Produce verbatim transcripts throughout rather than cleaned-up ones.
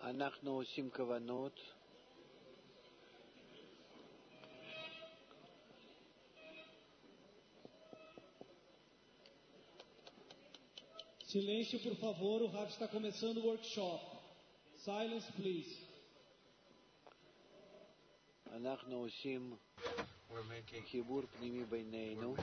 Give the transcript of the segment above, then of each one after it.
אנחנו עושים כוונות. Silêncio, por favor, o Rav está começando o workshop. Silence, please. אנחנו עושים חיבור פנימי בינינו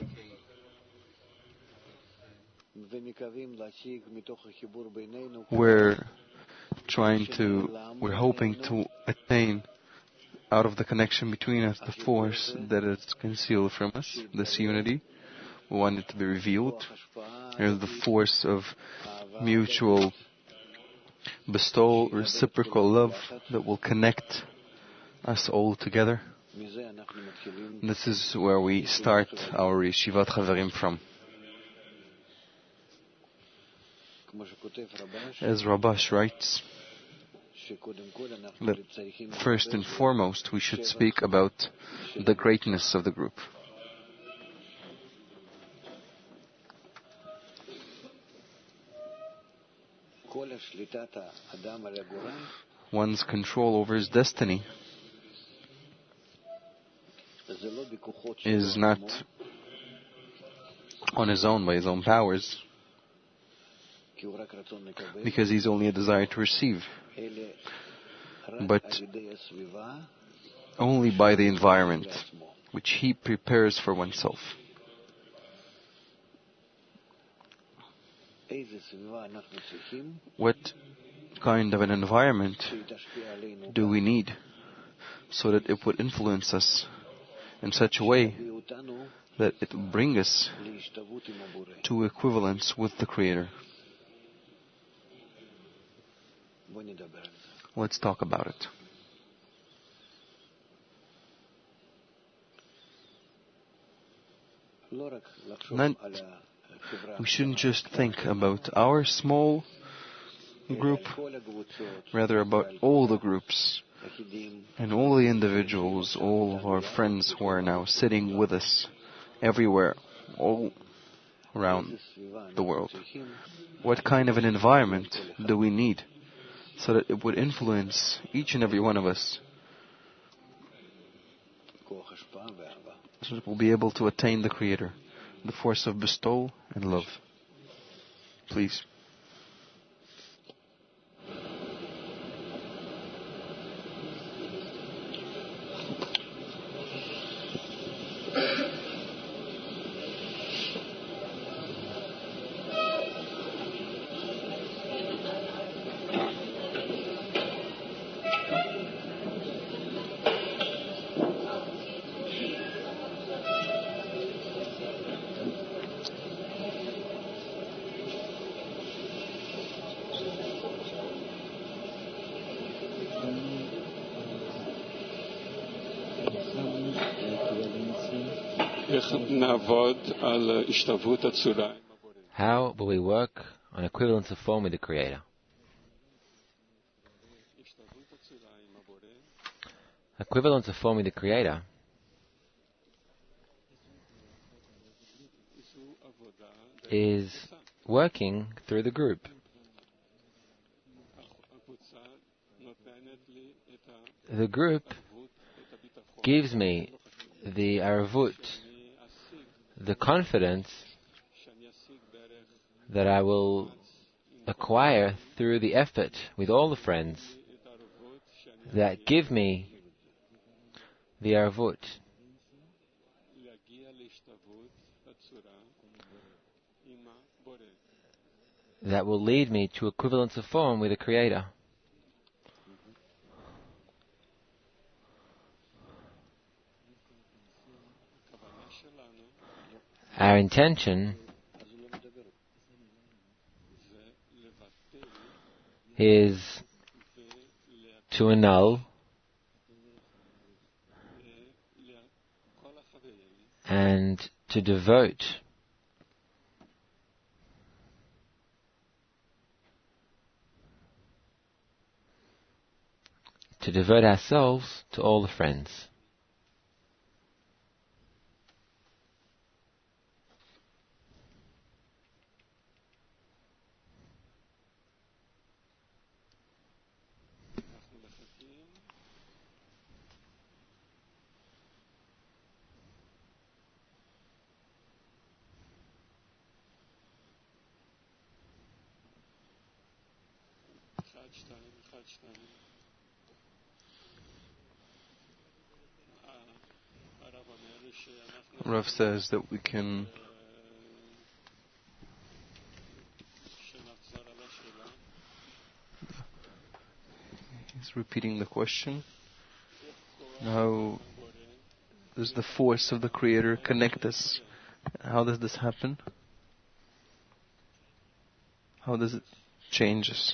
ומקווים להשיג מתוך החיבור בינינו. We're trying to, we're hoping to attain out of the connection between us the force that is concealed from us, this unity. We want it to be revealed. There's the force of mutual bestowal, reciprocal love that will connect us all together. This is where we start our Yeshivat Chaverim from. As Rabash writes, that first and foremost we should speak about the greatness of the group. One's control over his destiny is not on his own, by his own powers, because he's only a desire to receive, but only by the environment which he prepares for oneself. What kind of an environment do we need so that it would influence us in such a way that it will bring us to equivalence with the Creator? Let's talk about it. Not, we shouldn't just think about our small group, rather about all the groups and all the individuals, all of our friends who are now sitting with us everywhere, all around the world. What kind of an environment do we need so that it would influence each and every one of us, so that we'll be able to attain the Creator, the force of bestowal and love? Please. How will we work on equivalence of form with the Creator? Equivalence of form with the Creator is working through the group. The group gives me the aravut, the confidence that I will acquire through the effort with all the friends that give me the aravut, that will lead me to equivalence of form with the Creator. Our intention is to annul and to devote to devote ourselves to all the friends. Rav says that we can he's repeating the question. How does the force of the Creator connect us? How does this happen? How does it change us?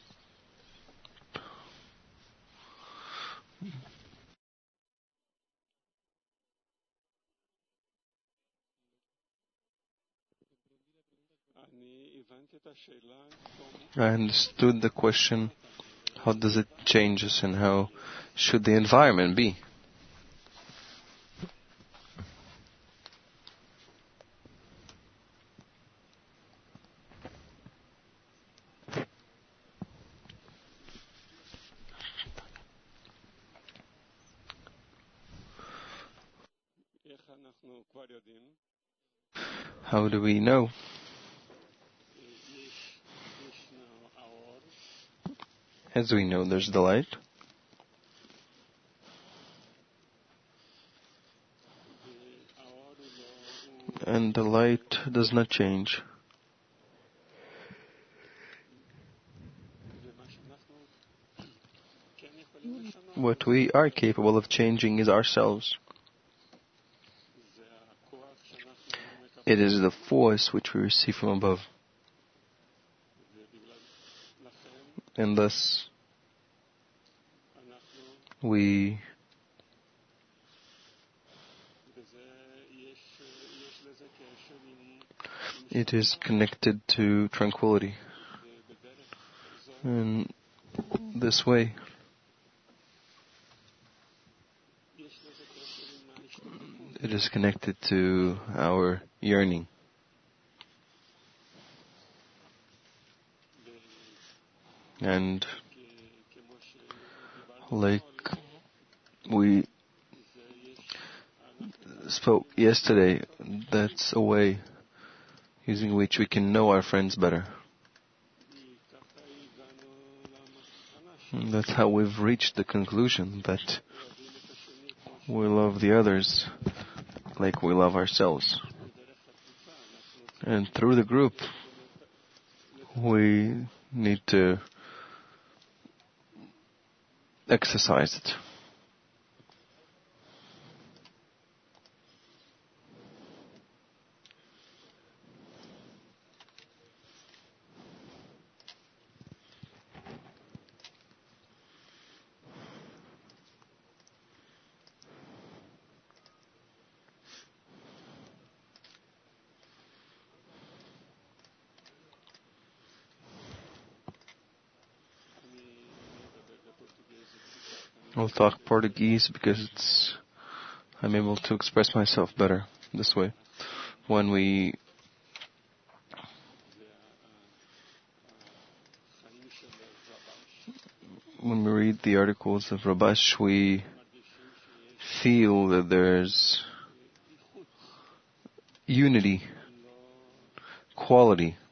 I understood the question. How does it change us, and how should the environment be? How do we know? As we know, there's the light. And the light does not change. What we are capable of changing is ourselves. It is the force which we receive from above. And thus, we it is connected to tranquility. In this way, it is connected to our yearning. And like we spoke yesterday, that's a way using which we can know our friends better. And that's how we've reached the conclusion that we love the others like we love ourselves. And through the group, we need to exercise it. I'll talk Portuguese because it's I'm able to express myself better this way. When we when we read the articles of Rabash, we feel that there's unity, quality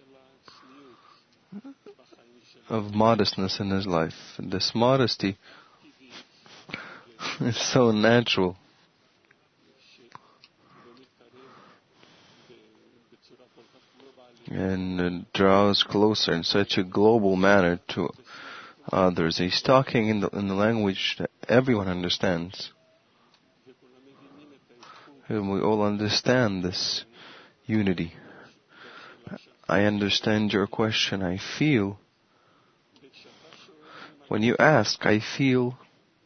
of modestness in his life. And this modesty is so natural. And it draws closer in such a global manner to others. He's talking in the, in the language that everyone understands. And we all understand this unity. I understand your question. I feel. When you ask, I feel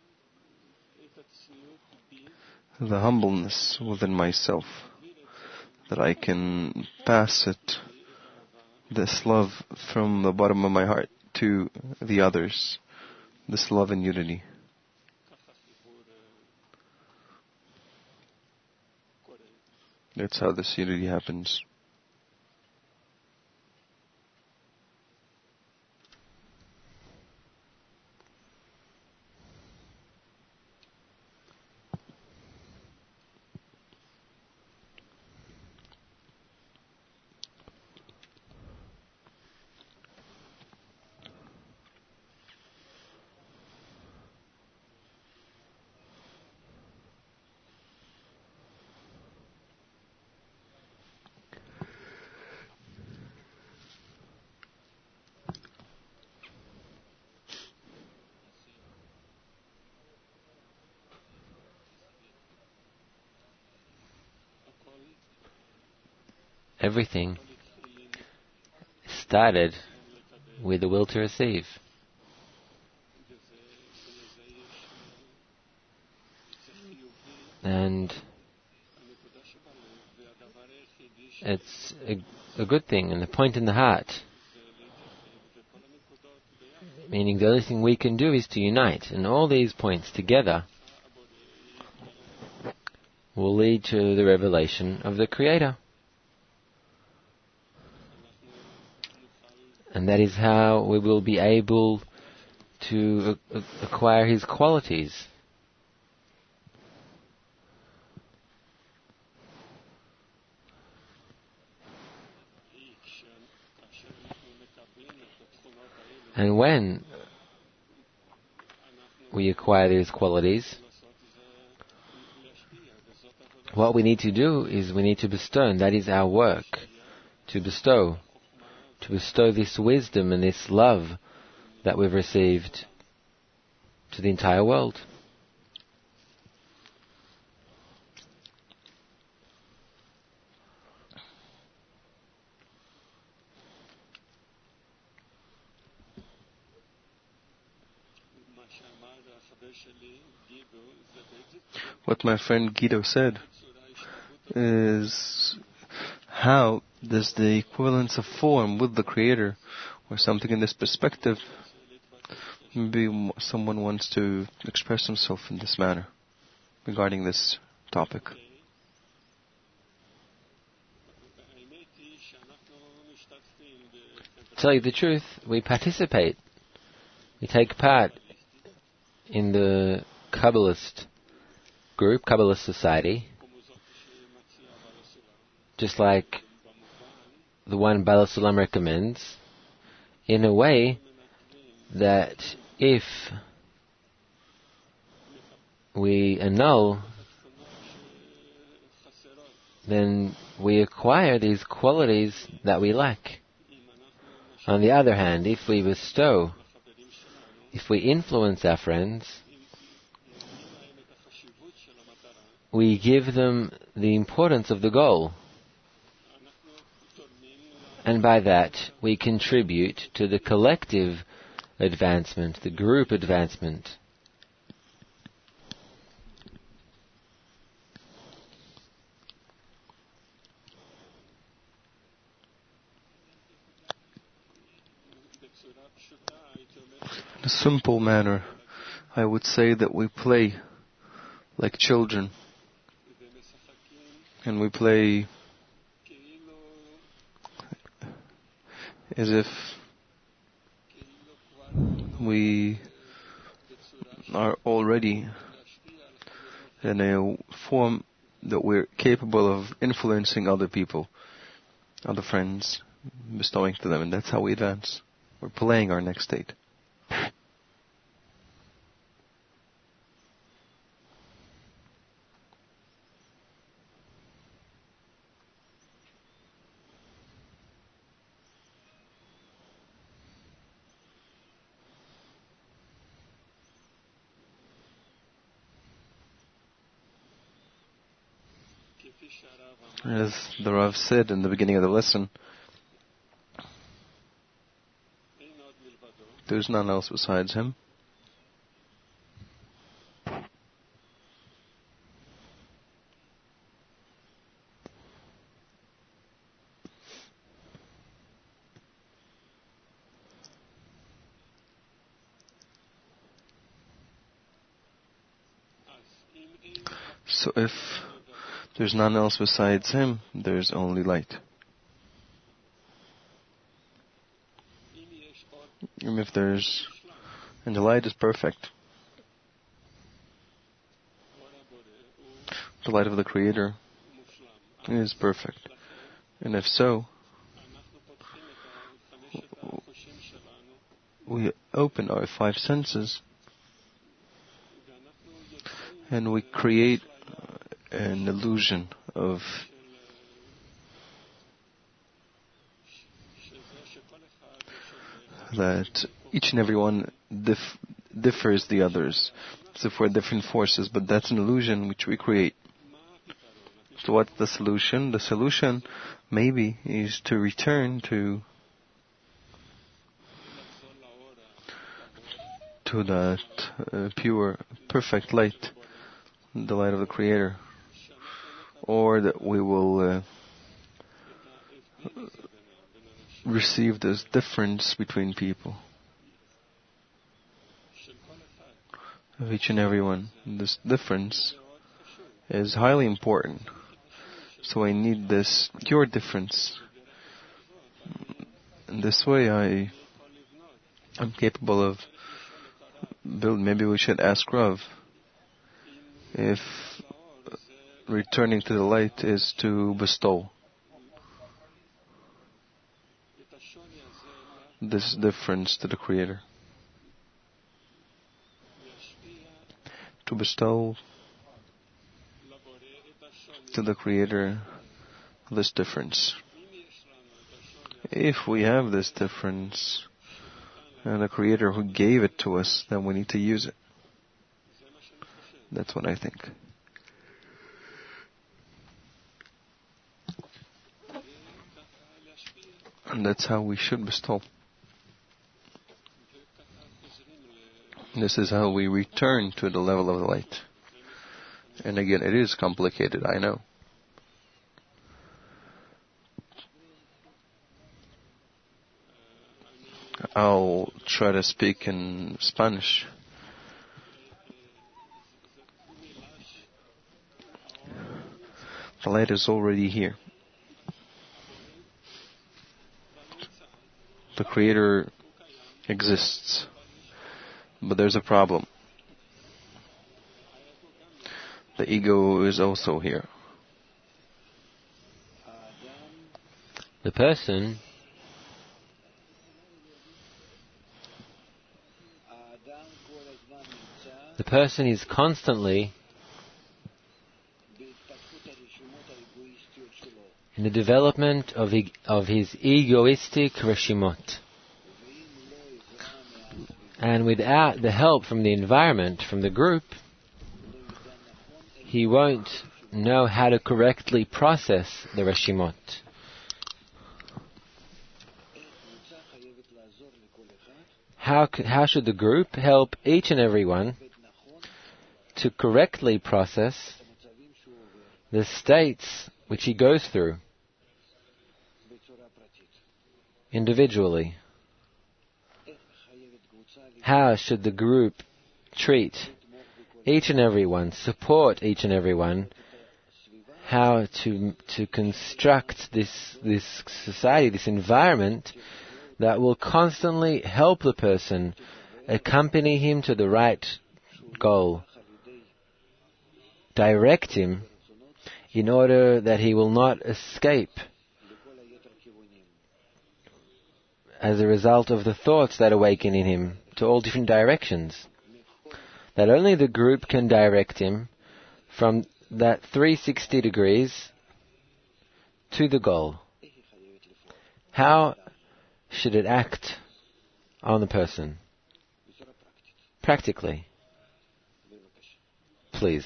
the humbleness within myself, that I can pass it, this love from the bottom of my heart to the others, this love and unity. That's how this unity happens. everything started with the will to receive. And it's a, a good thing, and the point in the heart, meaning the only thing we can do is to unite, and all these points together will lead to the revelation of the Creator. And that is how we will be able to a- acquire His qualities. And when we acquire these qualities, what we need to do is we need to bestow, and that is our work, to bestow, to bestow this wisdom and this love that we've received to the entire world. What my friend Guido said is, how does the equivalence of form with the Creator, or something in this perspective, maybe someone wants to express himself in this manner regarding this topic. To tell you the truth, we participate, we take part in the Kabbalist group, Kabbalist society, just like the one Bala Sulam recommends, in a way that if we annul, then we acquire these qualities that we lack. On the other hand, if we bestow, if we influence our friends, we give them the importance of the goal. And by that, we contribute to the collective advancement, the group advancement. In a simple manner, I would say that we play like children. And we play as if we are already in a form that we're capable of influencing other people, other friends, bestowing to them, and that's how we advance. We're playing our next state. As the Rav said in the beginning of the lesson, there's none else besides Him. So if there's none else besides Him, there's only light. And if there's, and the light is perfect. The light of the Creator is perfect. And if so, we open our five senses and we create an illusion of that each and every one dif- differs the others. So for different forces, but that's an illusion which we create. So what's the solution? The solution maybe is to return to to that uh, pure, perfect light, the light of the Creator, or that we will uh, receive this difference between people, of each and every one. This difference is highly important. So I need this pure difference. In this way, I am capable of build. Maybe we should ask Rav if returning to the light is to bestow this difference to the Creator. To bestow to the Creator this difference. If we have this difference, and the Creator who gave it to us, then we need to use it. That's what I think. And that's how we should bestow. This is how we return to the level of the light. And again, it is complicated, I know. I'll try to speak in Spanish. The light is already here. The Creator exists. But there's a problem. The ego is also here. The person The person is constantly in the development of, e- of his egoistic reshimot. And without the help from the environment, from the group, he won't know how to correctly process the reshimot. How, c- how should the group help each and every one to correctly process the states which he goes through individually? How should the group treat each and every one, support each and every one, how to to construct this this society, this environment that will constantly help the person, accompany him to the right goal, direct him in order that he will not escape as a result of the thoughts that awaken in him to all different directions. That only the group can direct him from that three hundred sixty degrees to the goal. How should it act on the person? Practically. Please.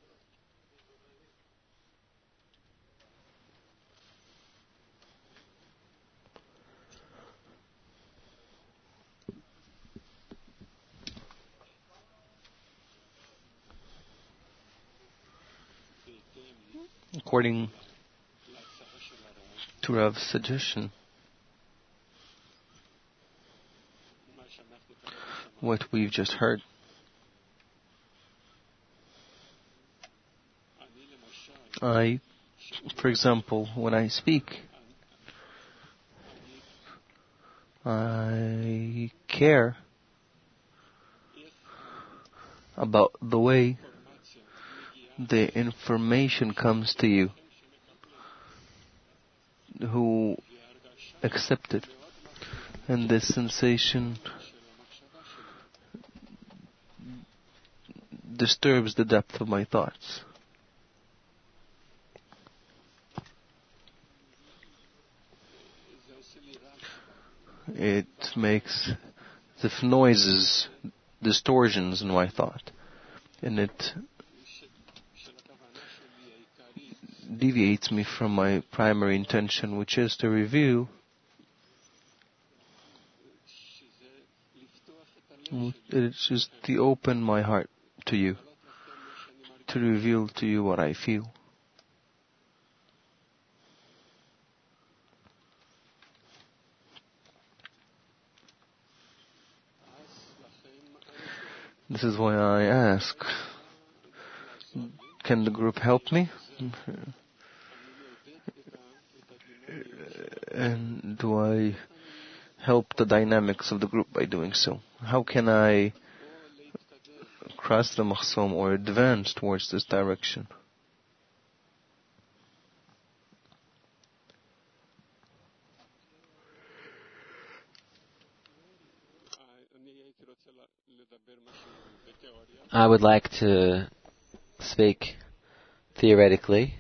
According to Rav's suggestion, what we've just heard, I, for example, when I speak, I care about the way the information comes to you, who accept it, and this sensation disturbs the depth of my thoughts. It makes the noises, distortions in my thought, and it deviates me from my primary intention, which is to reveal it's just to open my heart to you, to reveal to you what I feel. This is why I ask, can the group help me? And do I help the dynamics of the group by doing so? How can I cross the mahsum or advance towards this direction? I would like to speak theoretically.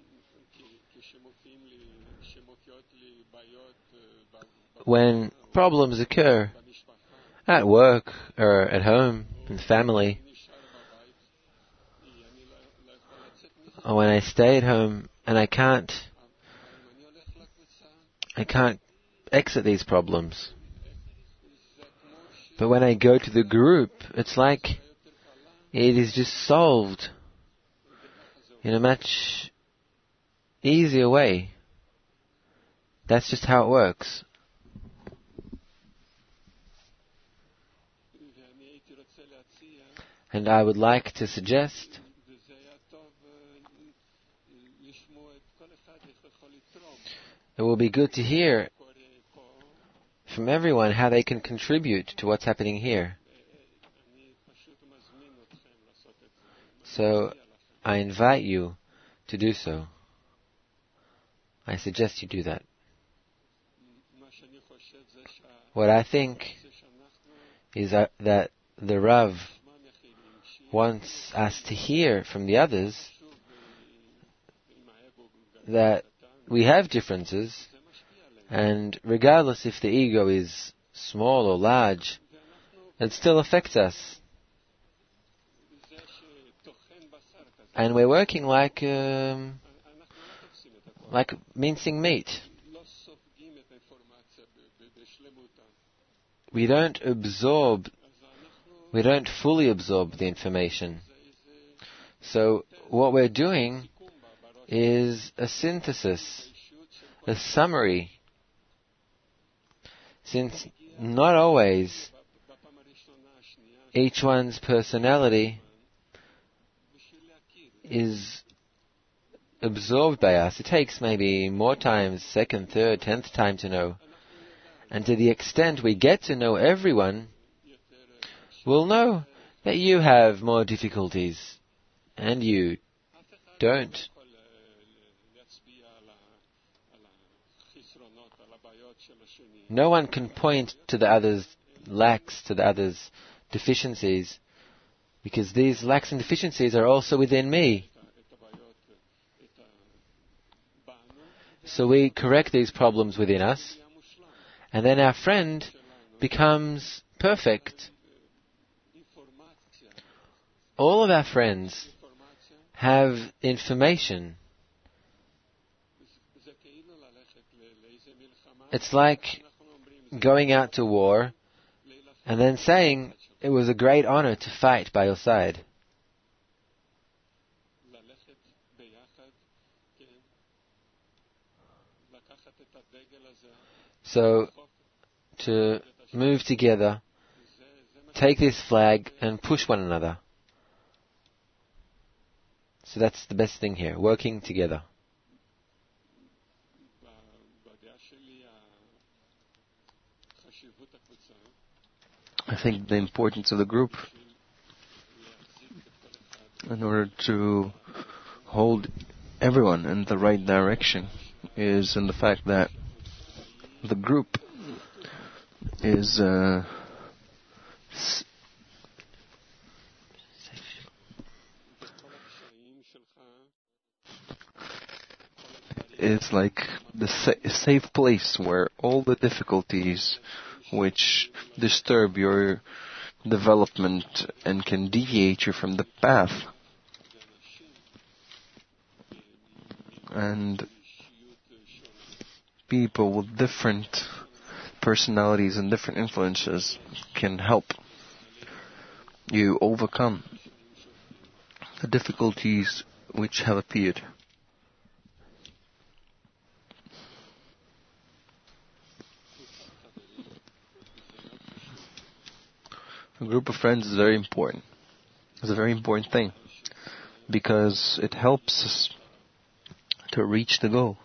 When problems occur at work or at home, in family, or when I stay at home and I can't, I can't exit these problems. But when I go to the group, it's like it is just solved in a much easier way. That's just how it works. And I would like to suggest it will be good to hear from everyone how they can contribute to what's happening here. So I invite you to do so. I suggest you do that. What I think is that, that the Rav wants us to hear from the others that we have differences, and regardless if the ego is small or large, it still affects us. And we're working like um, like mincing meat. We don't absorb, we don't fully absorb the information. So what we're doing is a synthesis, a summary. Since not always each one's personality is absorbed by us, it takes maybe more times, second, third, tenth time to know. And to the extent we get to know everyone, we'll know that you have more difficulties and you don't. No one can point to the other's lacks, to the other's deficiencies, because these lacks and deficiencies are also within me. So we correct these problems within us, and then our friend becomes perfect. All of our friends have information. It's like going out to war and then saying it was a great honor to fight by your side. So, to move together, take this flag and push one another. So that's the best thing here, working together. I think the importance of the group in order to hold everyone in the right direction is in the fact that the group is uh, s- is like the sa- safe place where all the difficulties which disturb your development and can deviate you from the path And people with different personalities and different influences can help you overcome the difficulties which have appeared. A group of friends is very important. It's a very important thing because it helps us to reach the goal.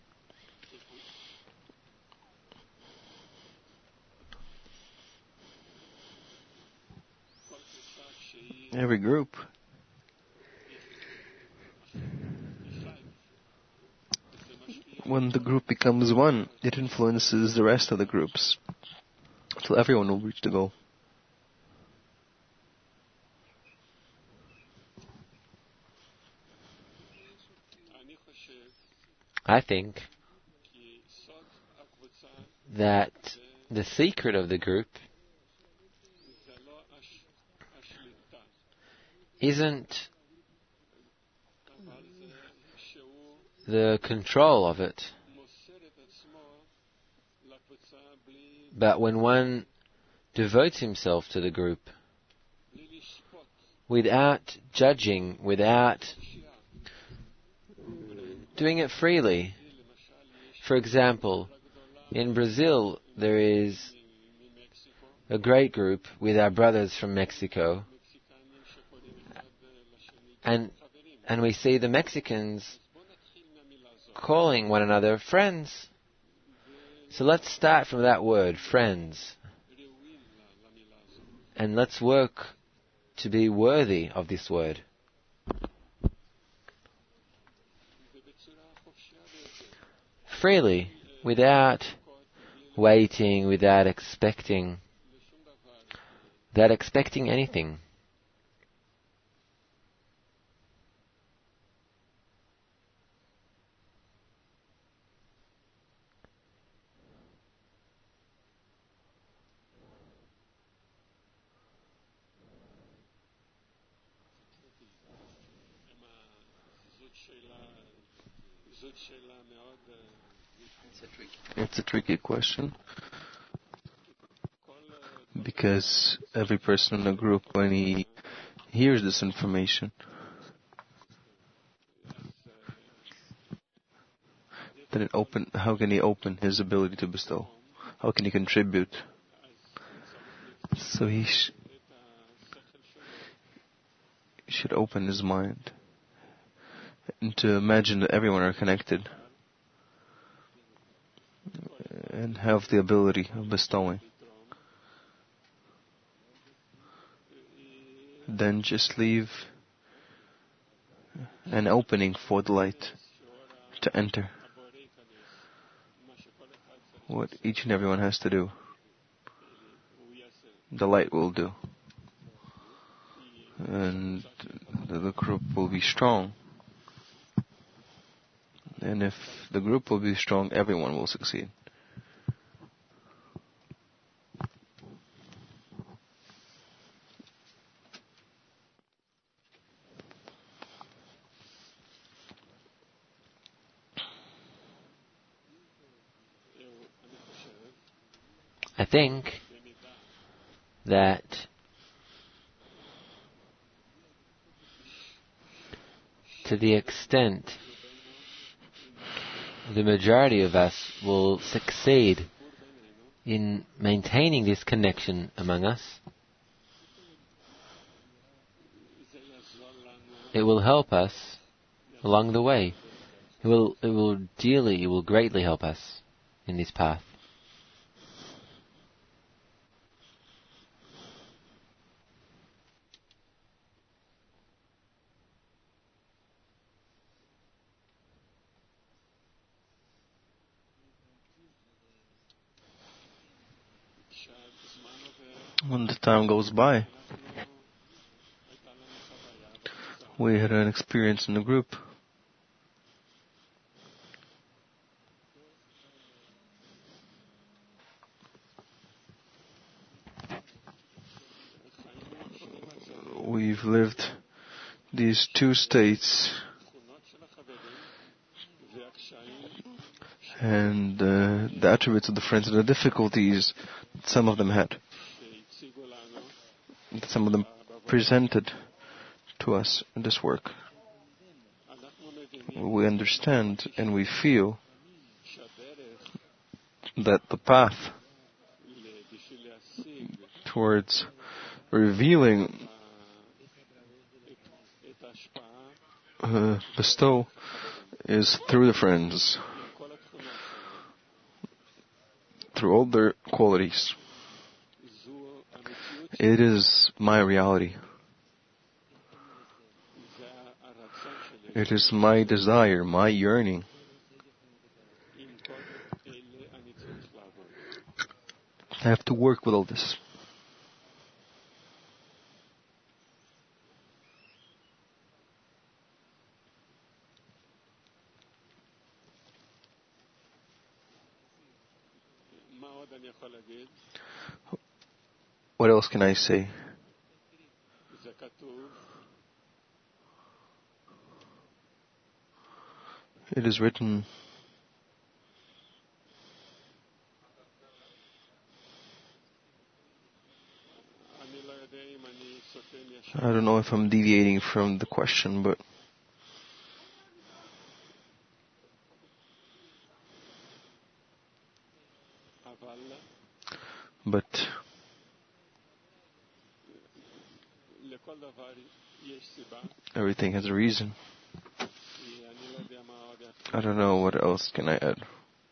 Every group when the group becomes one, it influences the rest of the groups until everyone will reach the goal. I think that the secret of the group isn't the control of it, but when one devotes himself to the group without judging, without doing it freely. For example, in Brazil there is a great group with our brothers from Mexico, and and we see the Mexicans calling one another friends. So let's start from that word, friends, and let's work to be worthy of this word. Freely, without waiting, without expecting, without expecting anything. It's a tricky question because every person in a group, when he hears this information, then it open. How can he open his ability to bestow? How can he contribute? So he sh- should open his mind and to imagine that everyone are connected and have the ability of bestowing. Then just leave an opening for the light to enter. What each and everyone has to do, the light will do. And the group will be strong. And if the group will be strong, everyone will succeed. I think that to the extent the majority of us will succeed in maintaining this connection among us, it will help us along the way. It will, it will dearly, it will greatly help us in this path. When the time goes by, we had an experience in the group. We've lived these two states and uh, the attributes of the friends and the difficulties that some of them had, that some of them presented to us in this work. We understand and we feel that the path towards revealing uh, bestow is through the friends, through all their qualities. It is my reality. It is my desire, my yearning. I have to work with all this. What else can I say? It is written, I don't know if I'm deviating from the question, but but everything has a reason. I don't know what else can I add.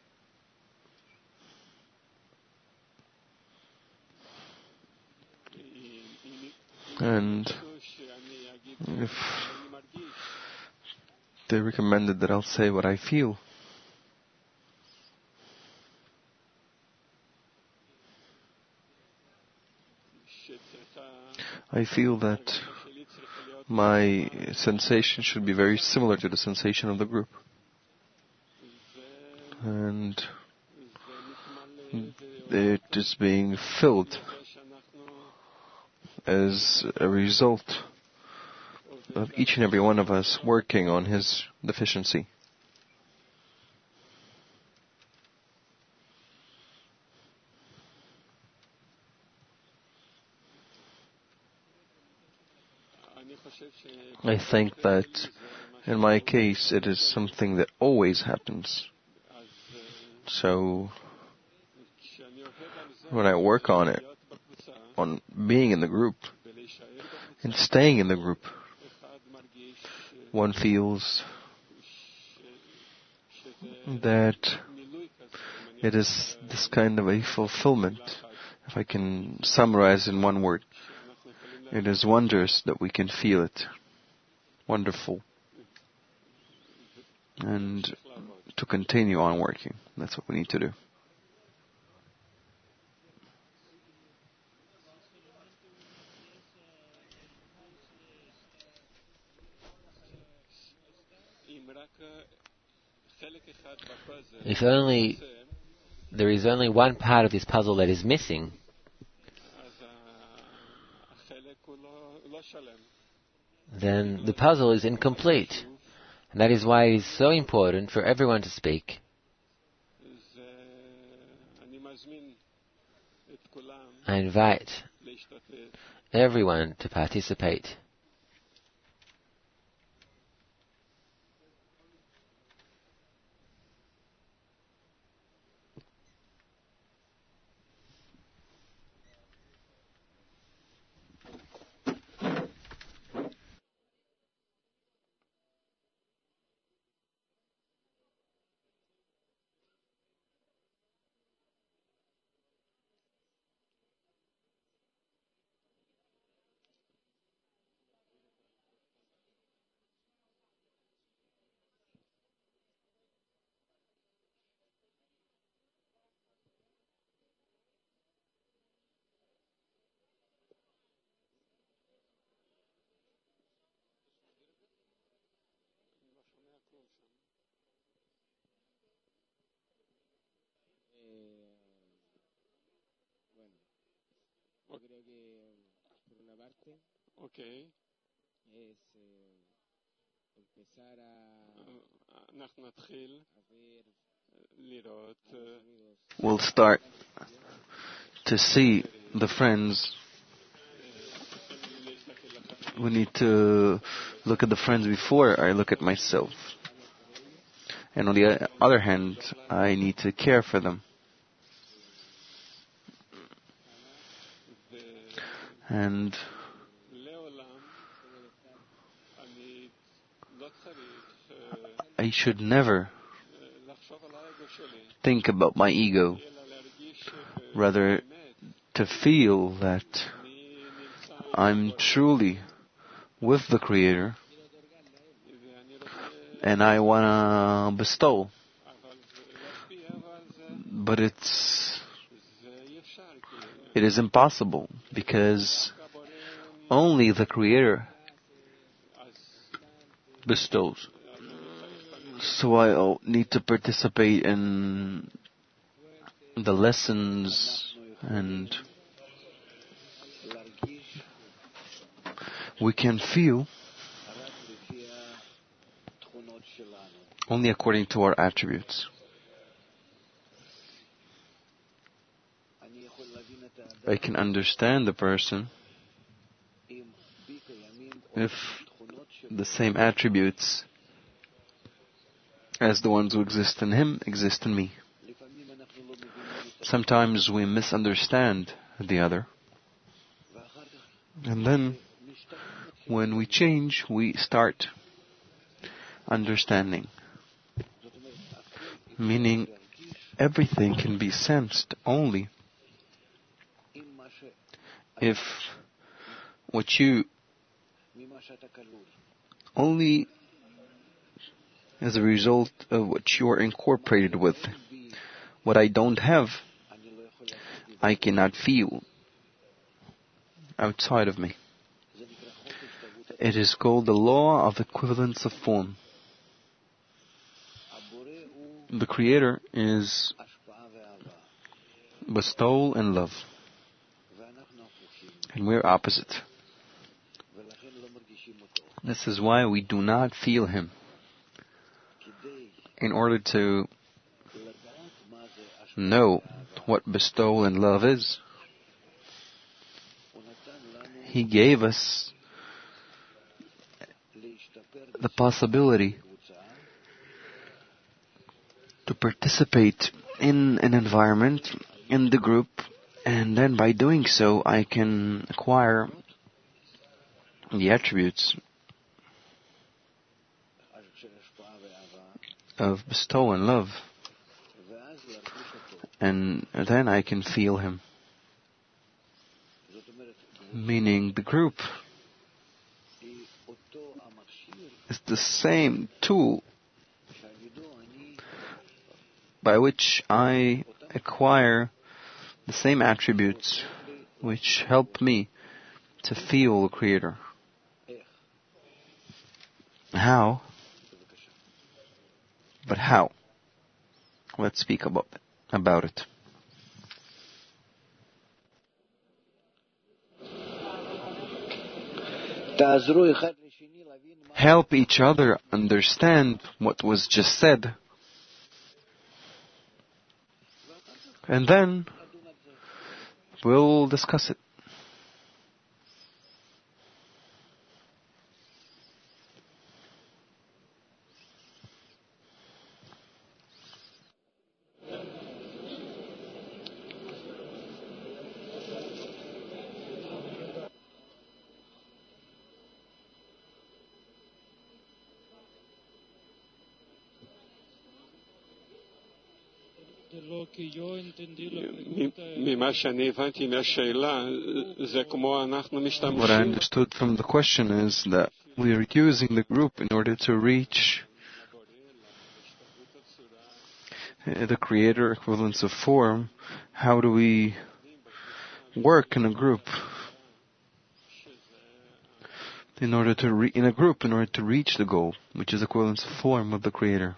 And if they recommended that I'll say what I feel, I feel that my sensation should be very similar to the sensation of the group. And it is being filled as a result of each and every one of us working on his deficiency. I think that in my case it is something that always happens. So when I work on it, on being in the group and staying in the group, one feels that it is this kind of a fulfillment. If I can summarize in one word, it is wondrous that we can feel it. Wonderful. And to continue on working. That's what we need to do. If only there is only one part of this puzzle that is missing, then the puzzle is incomplete. And that is why it is so important for everyone to speak. I invite everyone to participate. Okay. אנחנו נתחיל לראות אה, we'll start to see the friends. We need to look at the friends before I look at myself. And on the other hand, I need to care for them. And לעולם אני לא צריך I should never אה, לחשוב על האגו שלי, think about my ego, אלא להרגיש rather to feel that שאני נמצא I'm truly with the Creator ואני רוצה, and I want to bestow. אבל זה להשפיע, אבל זה, But it's, זה אי אפשר, כאילו. it is impossible because הבורא only the Creator אז bestows. So I oh, need to participate in the lessons, and להרגיש we can feel רק לפי התכונות שלנו. only according to our attributes. אני יכול להבין את האדם I can understand the person אם בי קיימים או if תכונות שלו. the same attributes as the ones who exist in him exist in me. לפעמים אנחנו לא מבינים את Sometimes we misunderstand the other, זה, ואחר כך and then נשתכח. when we change, we start understanding. זאת אומרת, הכל Meaning, להרגיש everything can be sensed only עם מה ש... if what you ממה שאתה כלול. only as a result of what you are incorporated with. What I don't have, אני לא יכול להגיד, I cannot feel outside of me. זה נקרא חוק השתוות. It is called the law of equivalence of form. הבורא הוא The Creator is השפעה ואהבה, bestowal and love, ואנחנו הפוכים, and we're opposite. ולכן לא מרגישים אותו. This is why we do not feel Him. כדי In order to לדעת מה זה השפעה know ואהבה, what bestowal and love is, הוא נתן לנו He gave us להשתפר the possibility בקבוצה, to participate in an environment, in the group, and then by doing so I can acquire the attributes של השפעה ואהבה, of bestow and love, ואז להרגיש אותו. and then I can feel Him. זאת אומרת, Meaning the group היא אותו המכשיר is the same tool שעל ידו אני by which I acquire the same attributes which help me to feel the Creator. איך, How? בבקשה. But how? Let's speak about it. About it. תעזרו אחד לשני להבין מה Help each other understand what was just said, and then נדון על זה. we'll discuss it. De lo que yo entendí, la pregunta ממה שאני הבנתי מהשאלה, זה כמו אנחנו What I משתמשים understood from the question is that we are using the group in order to reach uh, the Creator equivalence of form. How do we work in a group in order to re- in a group in order to reach the goal, which is equivalence of form of the Creator?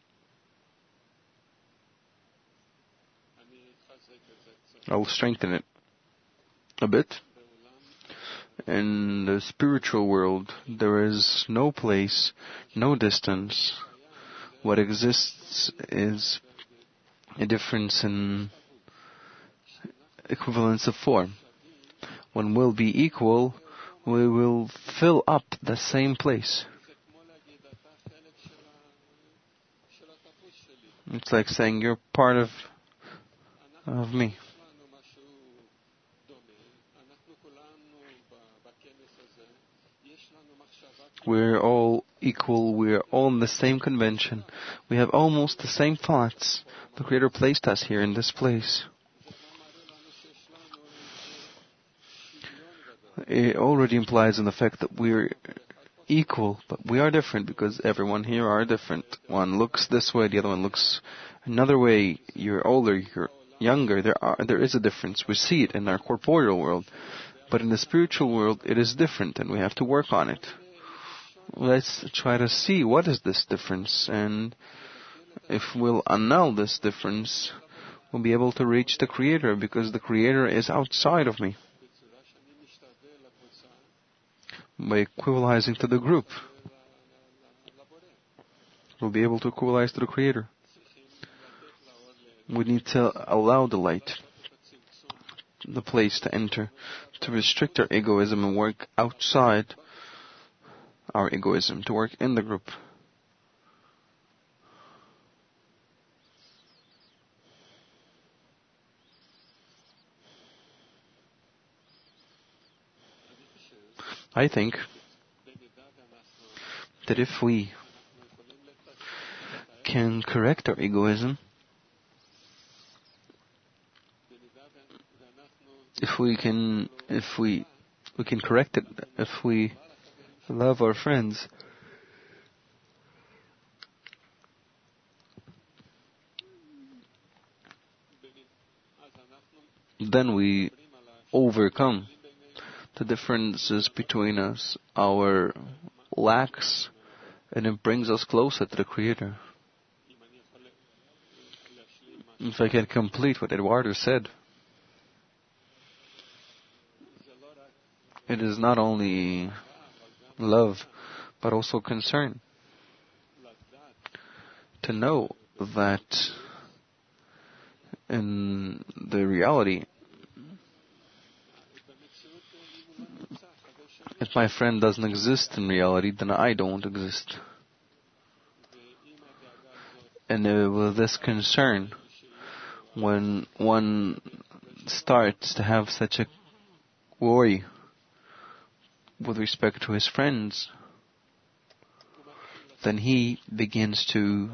I will strengthen it a bit. In the spiritual world, there is no place, no distance. What exists is a difference in equivalence of form. When we'll be equal, we will fill up the same place. It's like saying you're part of of me. We're all equal, we're all in the same convention. We have almost the same thoughts. The Creator placed us here in this place. It already implies in the fact that we're equal, but we are different because everyone here are different. One looks this way, the other one looks another way. You're older, you're younger. There are there is a difference. We see it in our corporeal world, but in the spiritual world, it is different, and we have to work on it. Let's try to see what is this difference, and if we'll annul this difference, we'll be able to reach the Creator, because the Creator is outside of me. By equalizing to the group, we'll be able to equalize to the Creator. We need to allow the light, the place to enter, to restrict our egoism and work outside our egoism, to work in the group. I think that if we can correct our egoism, if we can, if we, we can correct it, if we love our friends, then we overcome the differences between us, our lacks, and it brings us closer to the Creator. If I can complete what Eduardo said, it is not only love, but also concern. To know that in the reality, if my friend doesn't exist in reality, then I don't exist. And uh, with this concern, when one starts to have such a worry with respect to his friends, then he begins to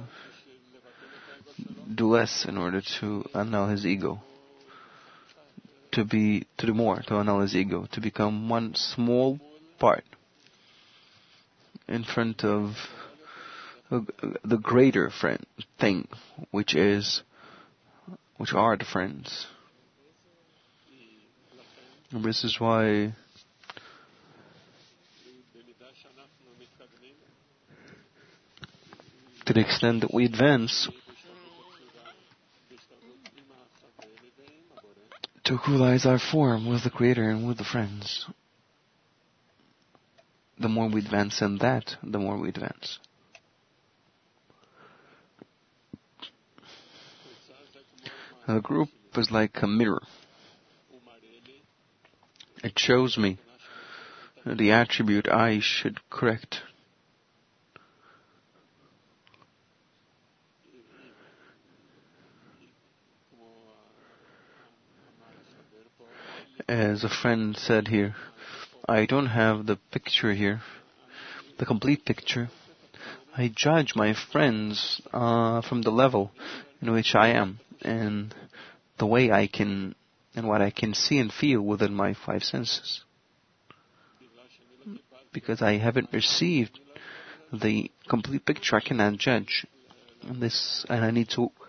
do less in order to annul his ego. To be, to do more, to annul his ego, to become one small part in front of the greater friend thing, which is, which are the friends. And this is why to the extent that we advance to equalize our form with the Creator and with the friends, the more we advance in that, the more we advance. The group is like a mirror. It shows me the attribute I should correct. As a friend said here, I don't have the picture here, the complete picture. I judge my friends uh, from the level in which I am and the way I can and what I can see and feel within my five senses. Because I haven't received the complete picture, I cannot judge. And this, and I need to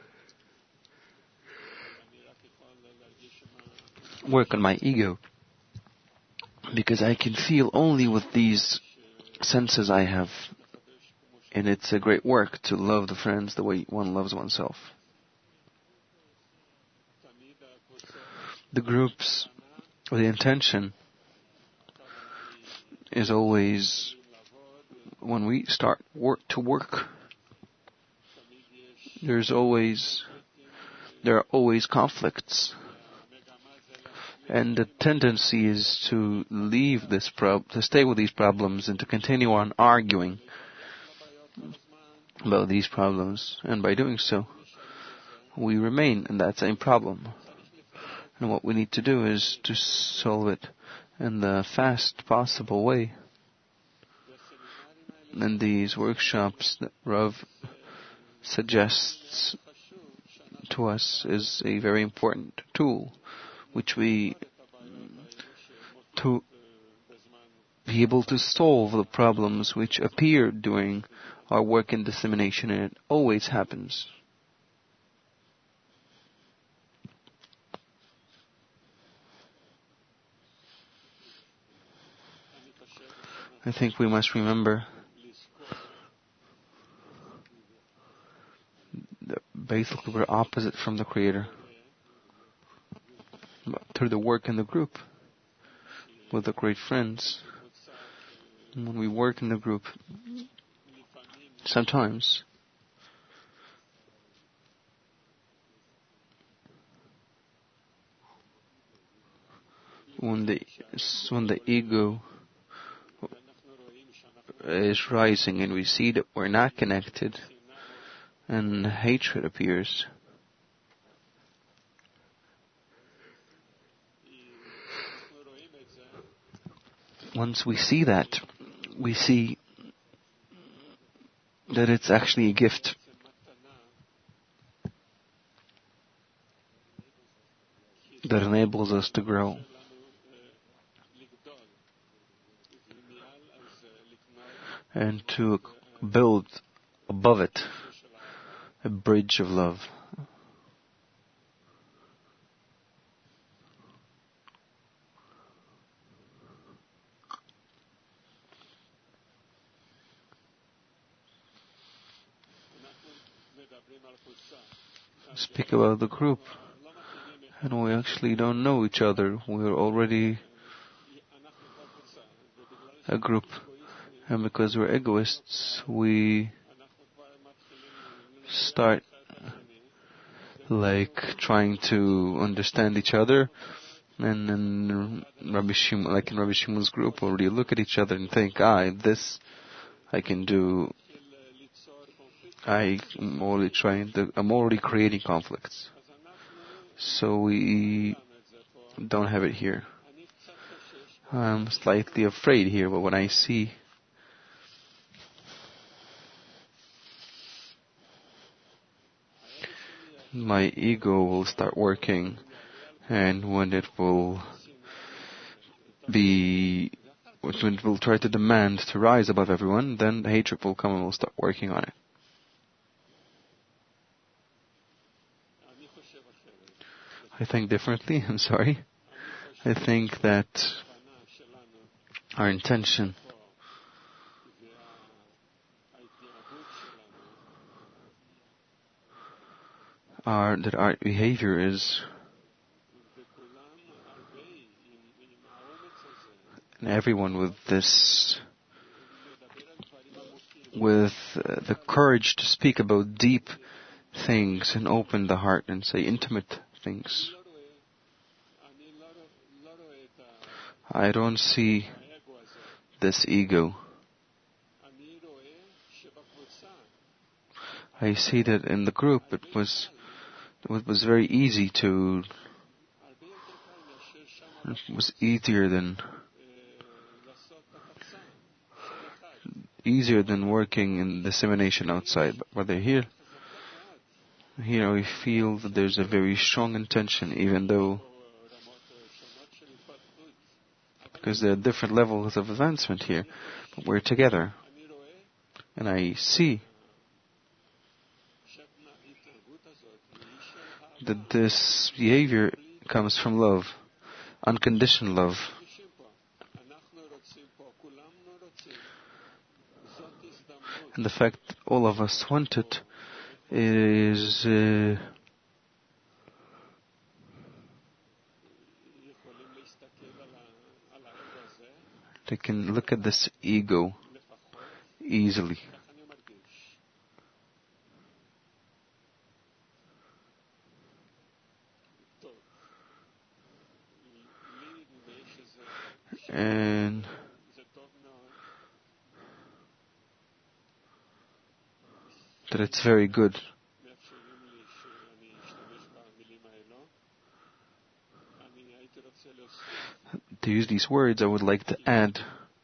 work on my ego, because I can feel only with these senses I have, and it's a great work to love the friends the way one loves oneself. The groups, or the intention, is always, when we start work to work, there's always there are always conflicts. And the tendency is to leave this prob- to stay with these problems and to continue on arguing about these problems. And by doing so, we remain in that same problem. And what we need to do is to solve it in the fast possible way. And these workshops that Rav suggests to us is a very important tool, which we, to be able to solve the problems which appear during our work in dissemination, and it always happens. I think we must remember that basically we're opposite from the Creator. But through the work in the group with the great friends, and when we work in the group, sometimes when the when the ego is rising and we see that we're not connected and hatred appears, once we see that, we see that it's actually a gift. That enables us to grow. And to build above it a bridge of love. Speak about the group, and we actually don't know each other. We're already a group, and because we're egoists, we start like trying to understand each other, and then Rabbi Shimon, like in Rabbi Shimon's group, already look at each other and think, ah, this I can do. I'm already trying to, I'm already creating conflicts. So we don't have it here. I'm slightly afraid here, but when I see my ego will start working, and when it will be, when it will try to demand to rise above everyone, then the hatred will come and will start working on it. I think differently, I'm sorry. I think that our intention our that our behavior is, and everyone with this, with uh, the courage to speak about deep things and open the heart and say intimate things. I don't see this ego. I see that in the group it was it was very easy to it was easier than easier than working in dissemination outside. But whether here here we feel that there's a very strong intention, even though because there are different levels of advancement here, but we're together. And I see that this behavior comes from love, unconditional love. And the fact that all of us want it is uh, they can look at this ego easily. and that it's very good. To use these words, I would like to add,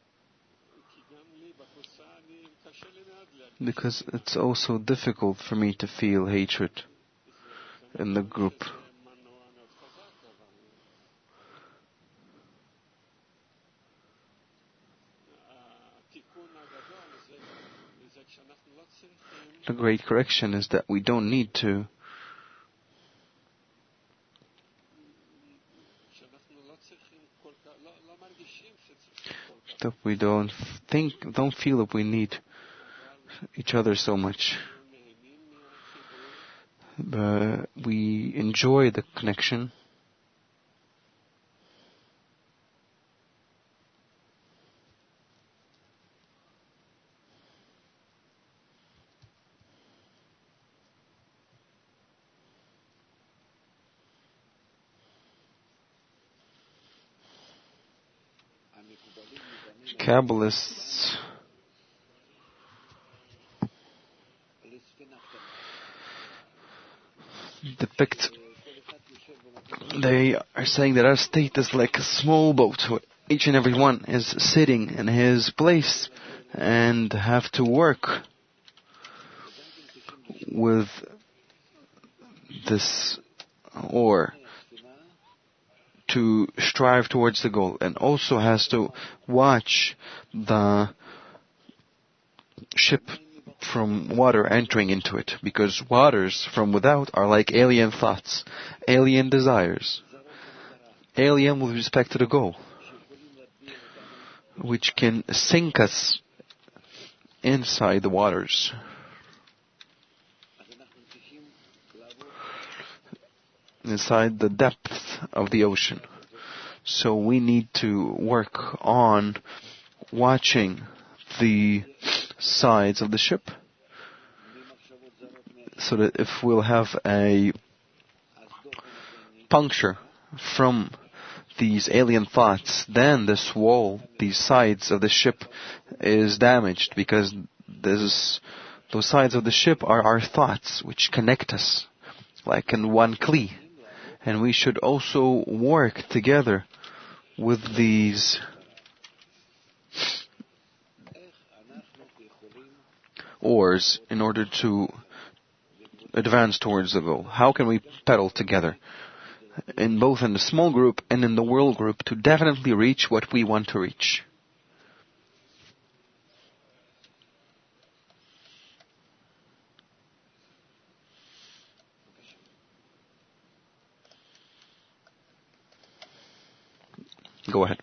because it's also difficult for me to feel hatred in the group. The great correction is that we don't need to that we don't think, don't feel that we need each other so much. But we enjoy the connection. Kabbalists depict, they are saying that our state is like a small boat, where each and every one is sitting in his place and have to work with this oar to strive towards the goal, and also has to watch the ship from water entering into it, because waters from without are like alien thoughts, alien desires, alien with respect to the goal, which can sink us inside the waters. Inside the depth of the ocean. So we need to work on watching the sides of the ship, so that if we'll have a puncture from these alien thoughts, then this wall, these sides of the ship is damaged, because this, those sides of the ship are our thoughts, which connect us like in one kli. And we should also work together with these oars in order to advance towards the goal. How can we pedal together, in both in the small group and in the world group, to definitely reach what we want to reach? Go ahead.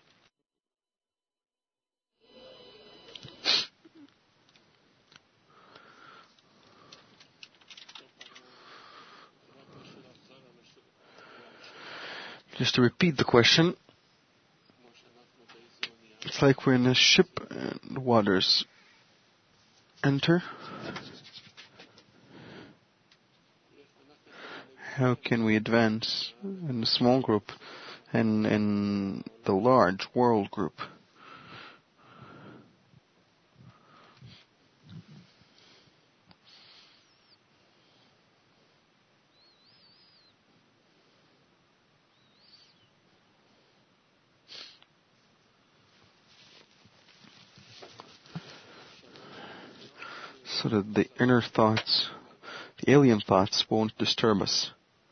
Just to repeat the question, it's like we're in a ship and the waters enter. How can we advance in the small group and in the large world group? So that the inner thoughts, the alien thoughts, won't disturb us.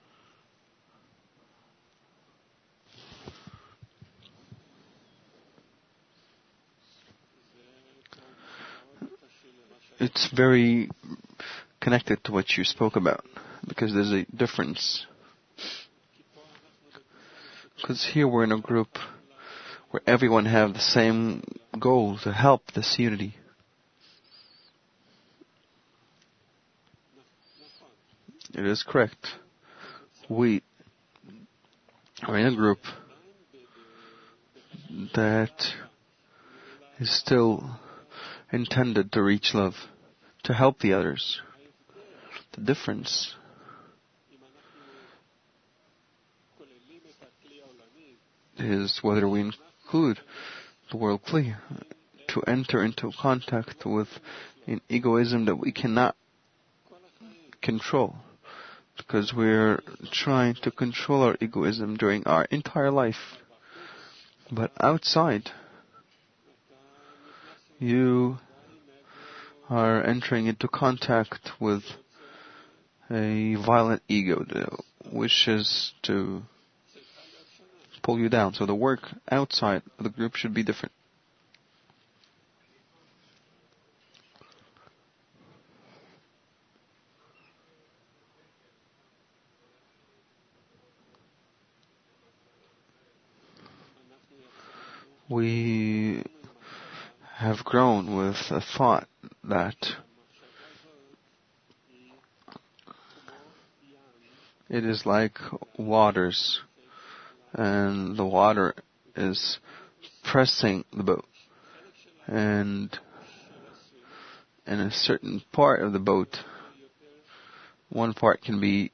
It's very connected to what you spoke about, because there's a difference. Because here we're in a group where everyone have the same goal, to help this unity. It is correct. We are in a group that is still intended to reach love, to help the others. The difference is whether we include the world flee, to enter into contact with an egoism that we cannot control, because we're trying to control our egoism during our entire life. But outside, you are entering into contact with a violent ego that wishes to pull you down. So the work outside of the group should be different. We have grown with a thought that it is like waters, and the water is pressing the boat, and in a certain part of the boat, one part can be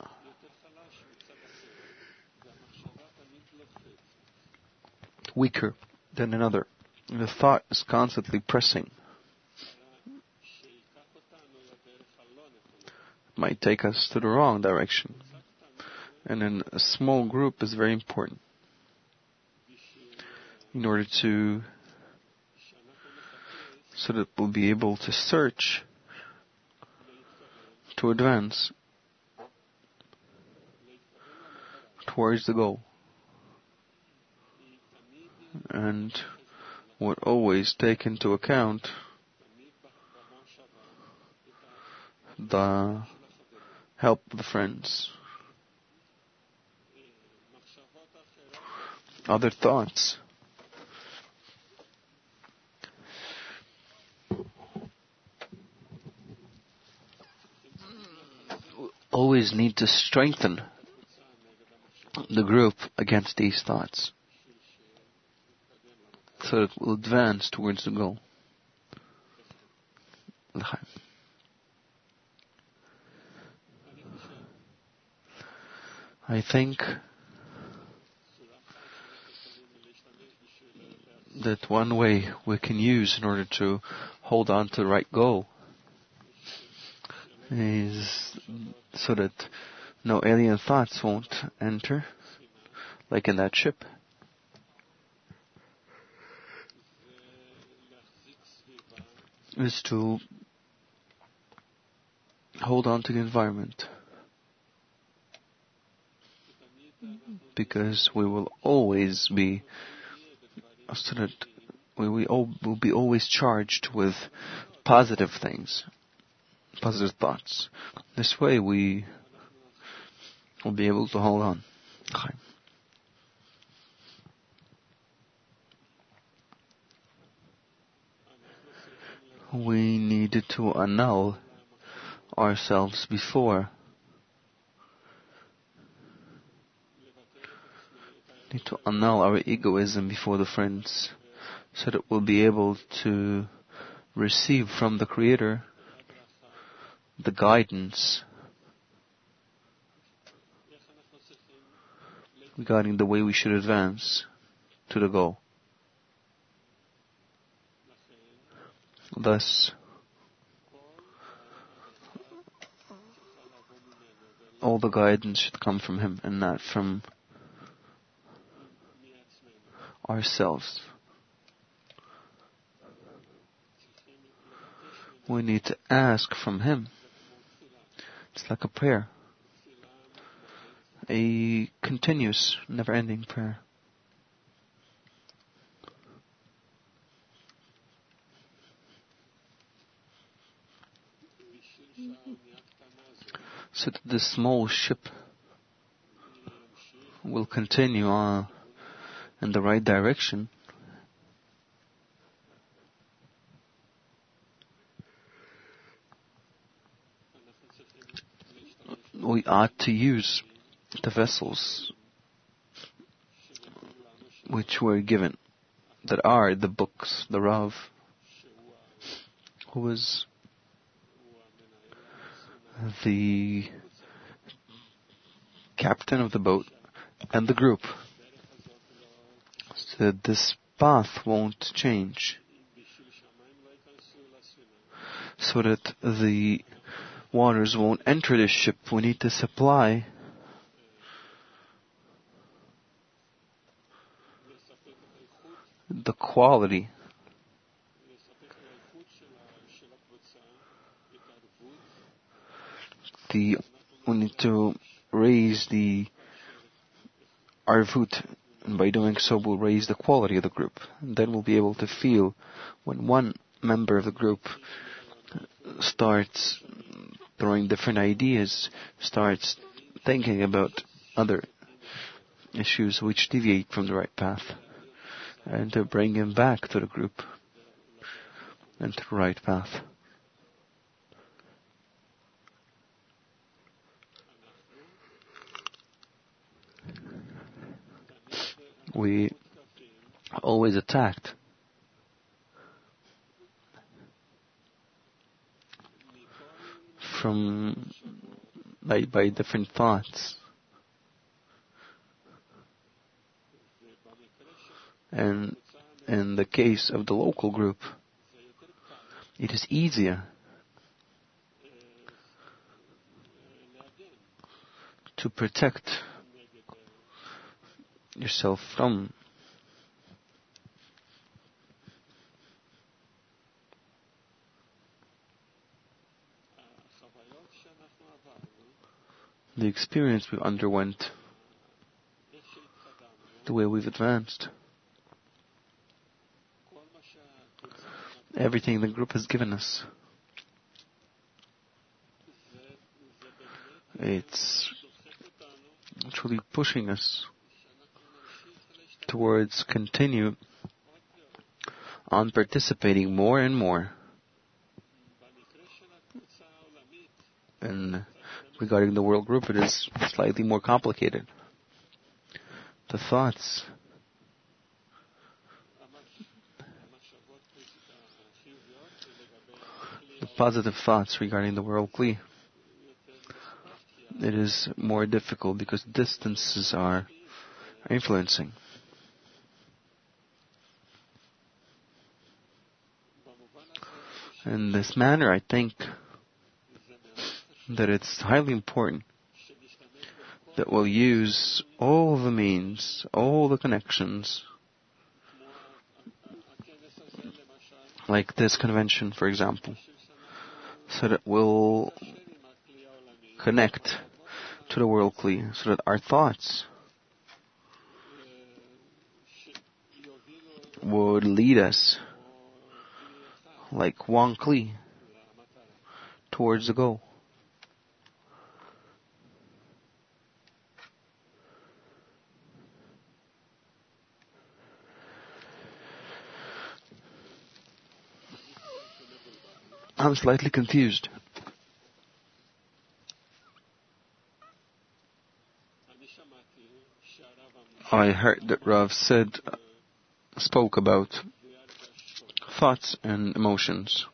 weaker than another. The thought is constantly pressing. It might take us to the wrong direction. And in a small group is very important in order to, so that we'll be able to search, to advance towards the goal. And would always take into account the help of the friends. Other thoughts. Always need to strengthen the group against these thoughts, so that it will advance towards the goal. I think that one way we can use in order to hold on to the right goal is so that no alien thoughts won't enter, like in that ship. Is to hold on to the environment, because we will always be, so that we will be always charged with positive things, positive thoughts. This way we will be able to hold on. Okay. We needed to annul ourselves before. Need to annul our egoism before the friends, so that we'll be able to receive from the Creator the guidance regarding the way we should advance to the goal. Thus, all the guidance should come from Him and not from ourselves. We need to ask from Him. It's like a prayer, a continuous, never-ending prayer. So that this small ship will continue on in the right direction. We ought to use the vessels which were given, that are the books, the Rav, who was the captain of the boat and the group. So this path won't change, so that the waters won't enter the ship. We need to supply the quality, the we need to raise the arvut, and by doing so we'll raise the quality of the group. And then we'll be able to feel when one member of the group starts throwing different ideas, starts thinking about other issues which deviate from the right path, and to bring him back to the group and to the right path. We always attacked from by, by different thoughts, and in the case of the local group, it is easier to protect yourself from the experience we underwent, the way we've advanced, everything the group has given us. It's truly pushing us towards continue on participating more and more. And regarding the world group, it is slightly more complicated. The thoughts, the positive thoughts regarding the world Kli, it is more difficult because distances are influencing. In this manner, I think that it's highly important that we'll use all the means, all the connections, like this convention, for example, so that we'll connect to the world Kli, so that our thoughts would lead us like one Kli towards the goal. I'm slightly confused. I heard that Rav said, spoke about thoughts and emotions.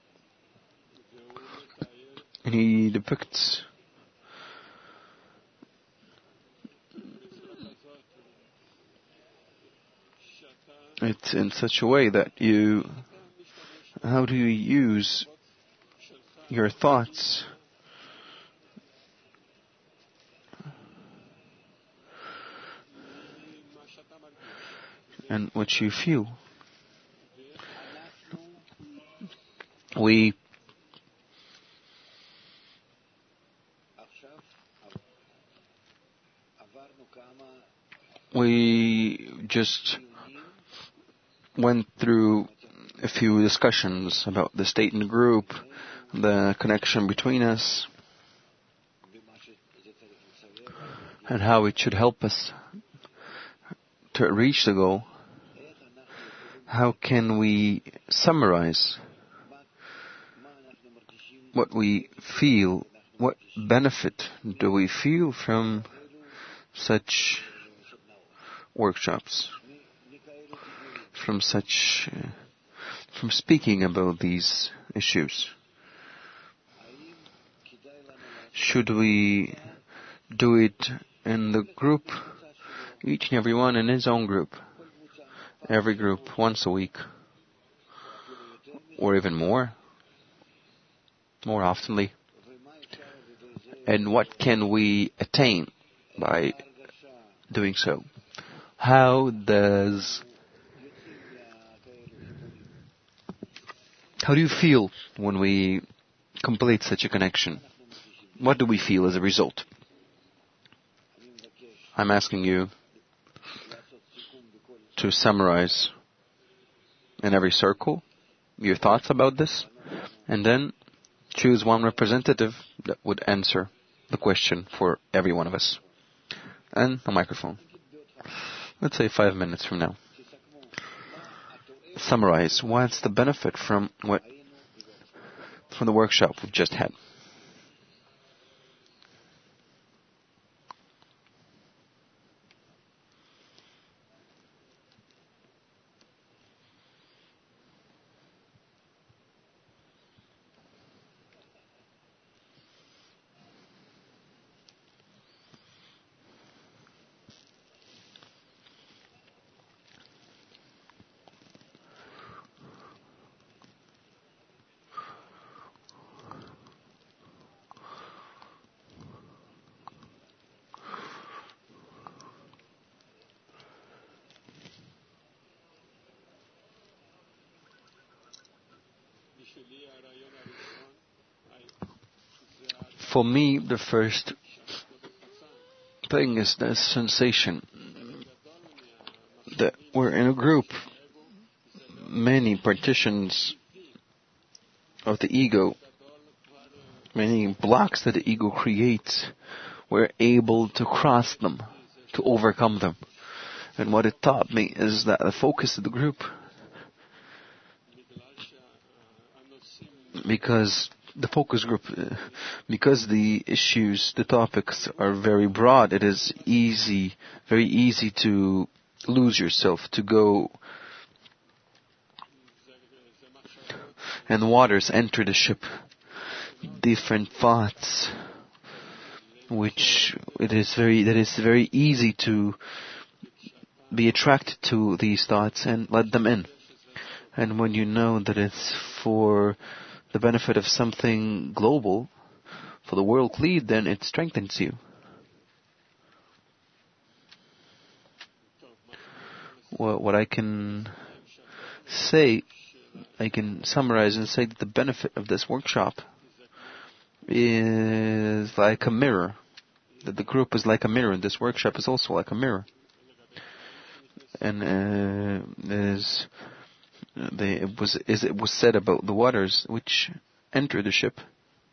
And he depicts it in such a way that you, how do you use your thoughts and what you feel. We we just went through a few discussions about the state and the group, the connection between us, and how it should help us to reach the goal. How can we summarize what we feel? What benefit do we feel from such workshops, from such, uh, from speaking about these issues? Should we do it in the group, each and every one in his own group, every group once a week, or even more, more oftenly. And what can we attain by doing so? How does how do you feel when we complete such a connection? What do we feel as a result? I'm asking you to summarize in every circle your thoughts about this, and then choose one representative that would answer the question for every one of us. And a microphone. Let's say five minutes from now. Summarize. What's the benefit from what from the workshop we've just had? For me, the first thing is the sensation that we're in a group. Many partitions of the ego, many blocks that the ego creates, we're able to cross them, to overcome them. And what it taught me is that the focus of the group, because the focus group, uh, because the issues, the topics are very broad, it is easy, very easy to lose yourself, to go, and waters enter the ship, different thoughts, which it is very, that is very easy to be attracted to these thoughts and let them in. And when you know that it's for the benefit of something global, for the world lead, then it strengthens you. Well, what I can say, I can summarize and say that the benefit of this workshop is like a mirror. That the group is like a mirror, and this workshop is also like a mirror. And uh, is They, it was as it was said about the waters which enter the ship.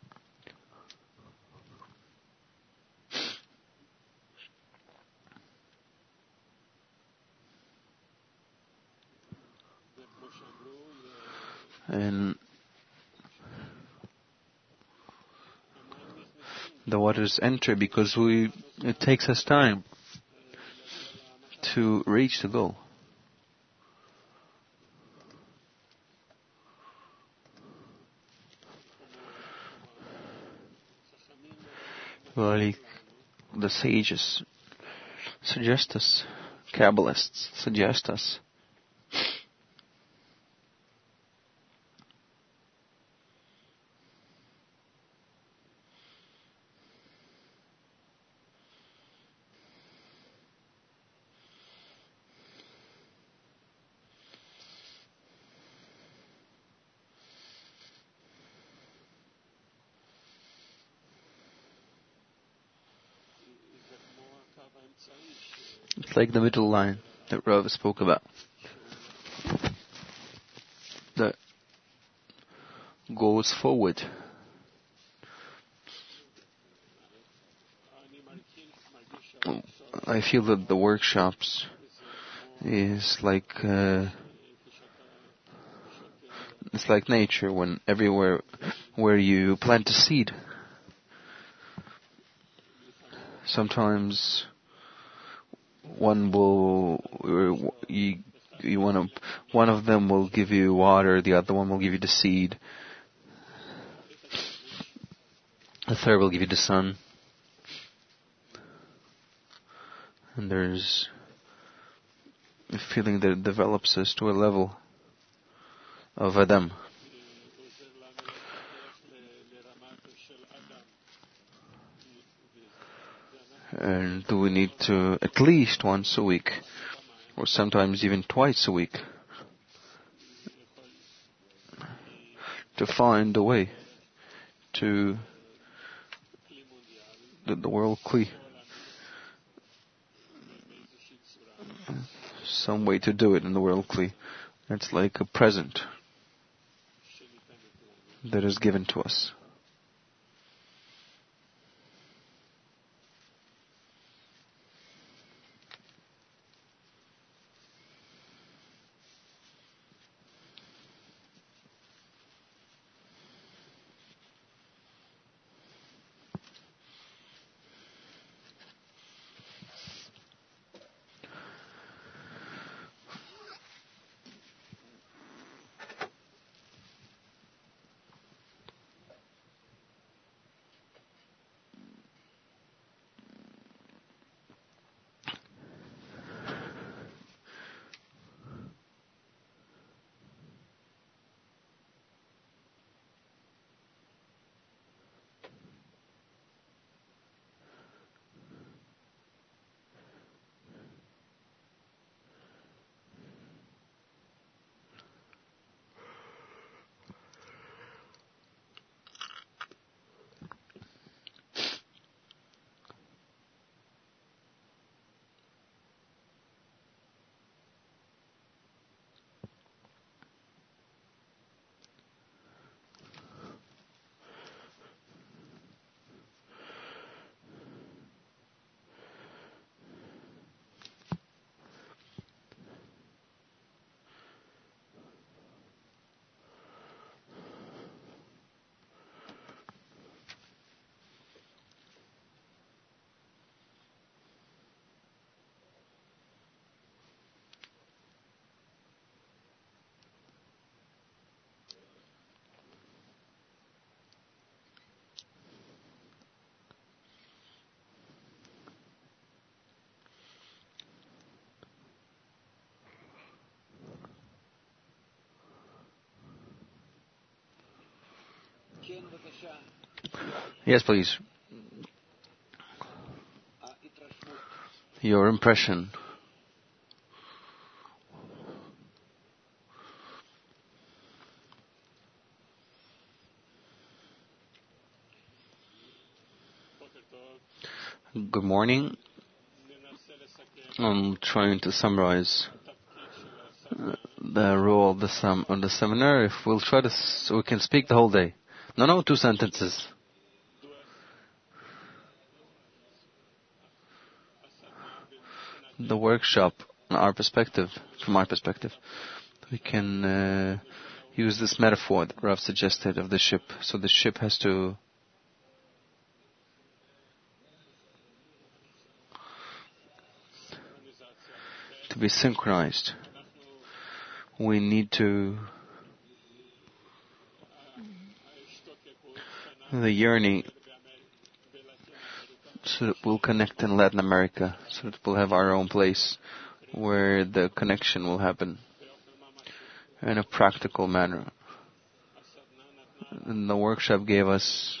And the waters enter because we it takes us time to reach the goal. Like the sages suggest us, Kabbalists suggest us. It's like the middle line that Rav spoke about. That goes forward. I feel that the workshops is like uh, it's like nature, when everywhere where you plant a seed, sometimes one will you you want to one of them will give you water, the other one will give you the seed, the third will give you the sun, and there's a feeling that develops us to a level of Adam. And we need to, at least once a week, or sometimes even twice a week, to find a way to the, the world Kli. Some way to do it in the world Kli. It's like a present that is given to us. Yes, please. Your impression. Good morning. I'm trying to summarize uh, the role of the, sem- of the seminar. If we'll try to, s- we can speak the whole day. No, no, two sentences. The workshop, our perspective, from our perspective, we can uh, use this metaphor that Rav suggested of the ship. So the ship has to to be synchronized. We need to the yearning so that we'll connect in Latin America, so that we'll have our own place where the connection will happen in a practical manner. And the workshop gave us,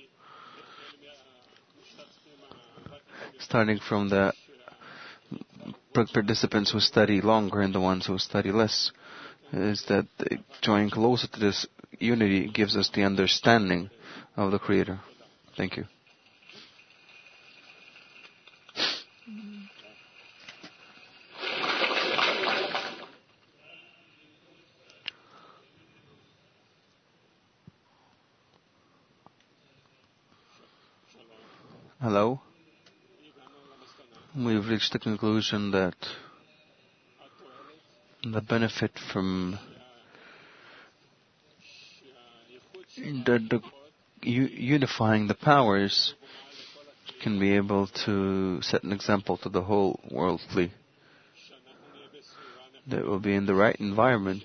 starting from the participants who study longer and the ones who study less, is that drawing closer to this unity gives us the understanding of the Creator. Thank you. Hello? We've reached the conclusion that the benefit from the, the u- unifying the powers can be able to set an example to the whole worldly. That will be in the right environment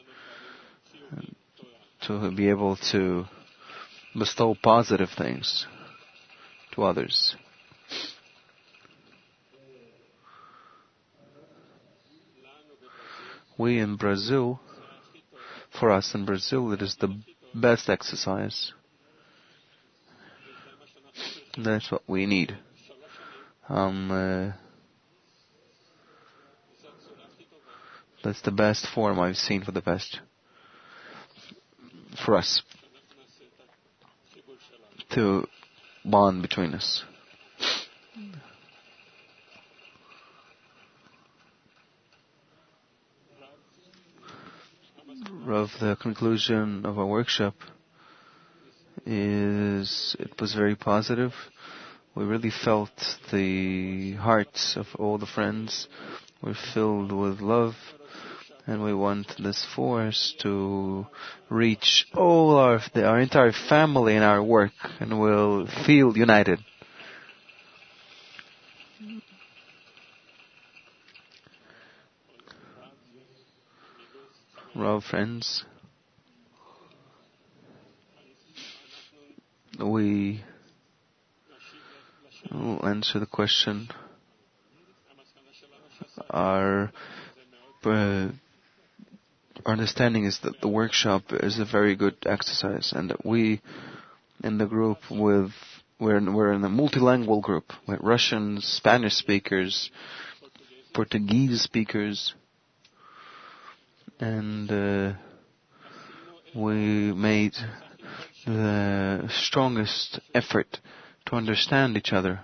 to be able to bestow positive things to others. We in Brazil, for us in Brazil, it is the best exercise. That's what we need. Um, uh, that's the best form I've seen for the best. For us. To bond between us. Of the conclusion of our workshop is it was very positive. We really felt the hearts of all the friends were filled with love, and we want this force to reach all our our entire family in our work, and we'll feel united. Rav, friends, we will answer the question. Our, uh, our understanding is that the workshop is a very good exercise, and that we, in the group, with we're in, we're in a multilingual group with Russian, Spanish speakers, Portuguese speakers. And uh, we made the strongest effort to understand each other.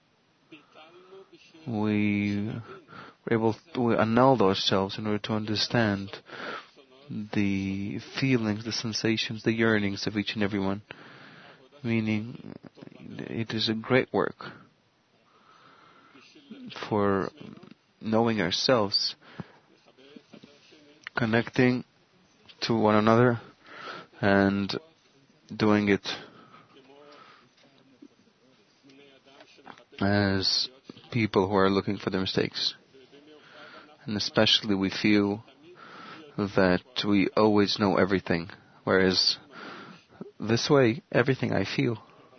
We were able to, we annulled ourselves in order to understand the feelings, the sensations, the yearnings of each and every one. Meaning, it is a great work for knowing ourselves, connecting to one another, and doing it as people who are looking for their mistakes. And especially we feel that we always know everything, whereas this way, everything I feel,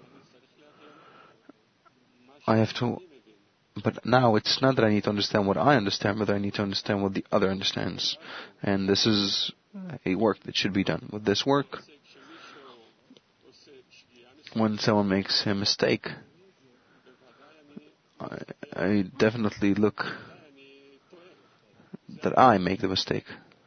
I have to. But now it's not that I need to understand what I understand, but I need to understand what the other understands. And this is a work that should be done. With this work, when someone makes a mistake, I, I definitely look that I make the mistake.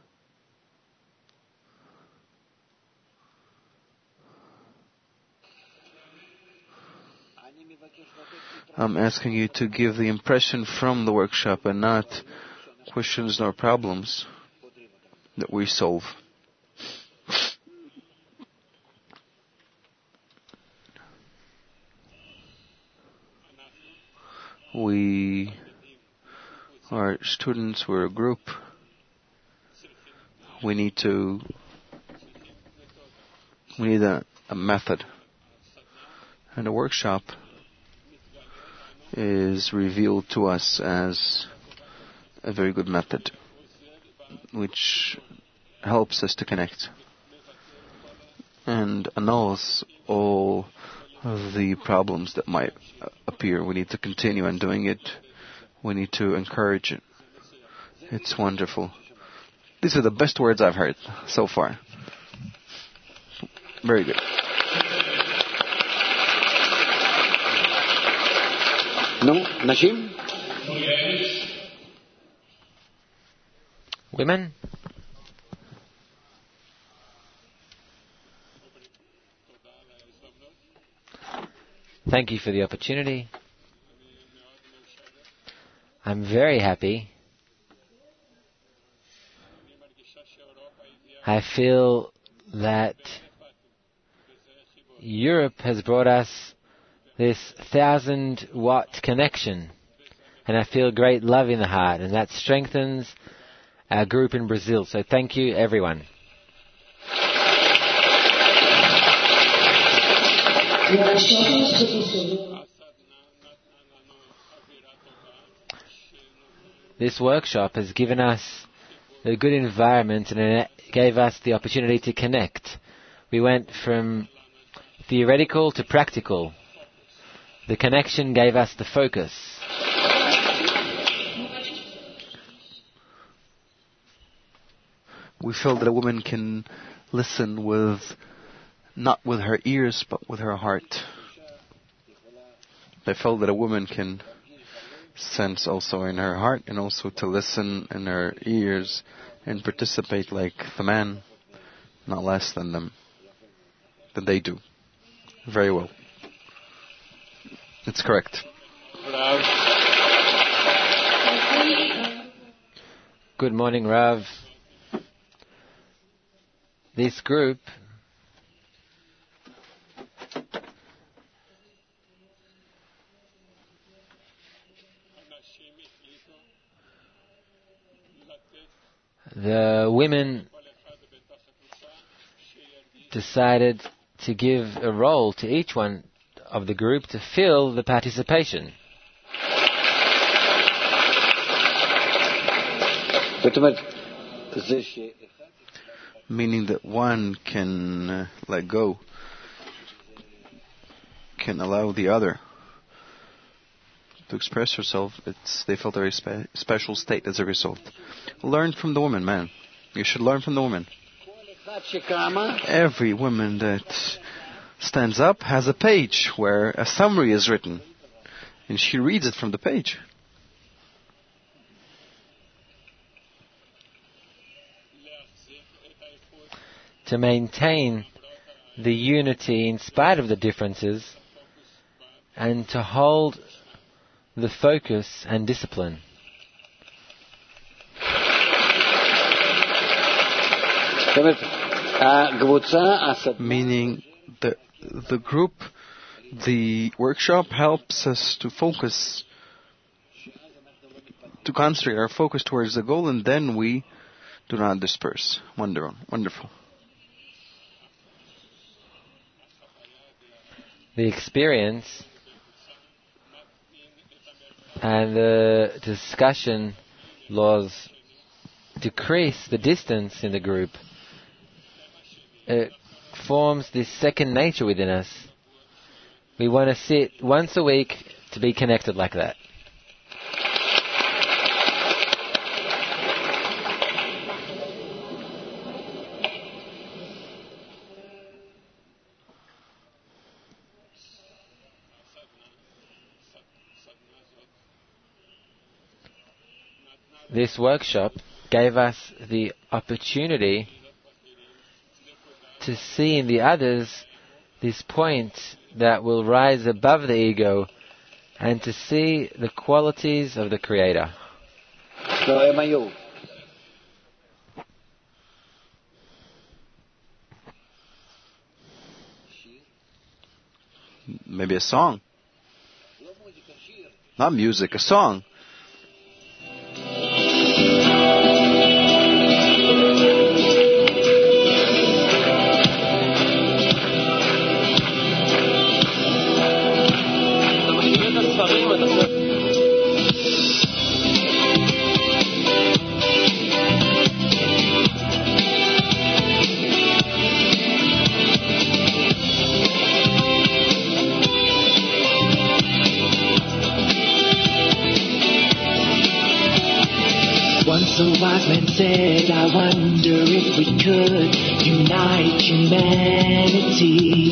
I'm asking you to give the impression from the workshop and not questions nor problems that we solve. We are students, we're a group. We need to, we need a, a method. And a workshop is revealed to us as a very good method, which helps us to connect and annuls all of the problems that might appear. We need to continue on doing it. We need to encourage it. It's wonderful. These are the best words I've heard so far. Very good. No, Nashim? Women? Thank you for the opportunity. I'm very happy. I feel that Europe has brought us this thousand watt connection, and I feel great love in the heart, and that strengthens our group in Brazil. So thank you, everyone. This workshop has given us a good environment, and it gave us the opportunity to connect. We went from theoretical to practical. The connection gave us the focus. we feel that a woman can listen with, not with her ears, but with her heart. They felt that a woman can sense also in her heart and also to listen in her ears and participate like the man, not less than them, than they do. Very well. It's correct. Good morning, Rav. This group the women decided to give a role to each one of the group to fill the participation. Meaning that one can uh, let go, can allow the other to express herself. It's, they felt a very spe- special state as a result. Learn from the woman, man. You should learn from the woman. Every woman that stands up has a page where a summary is written, and she reads it from the page. To maintain the unity in spite of the differences, and to hold the focus and discipline. Meaning the the group, the workshop helps us to focus, to concentrate our focus towards the goal, and then we do not disperse. Wonderful, wonderful. The experience and the discussion laws decrease the distance in the group. It forms this second nature within us. We want to sit once a week to be connected like that. This workshop gave us the opportunity to see in the others this point that will rise above the ego and to see the qualities of the Creator. Maybe a song. Not music, a song. Once a wise man said, I wonder if we could unite humanity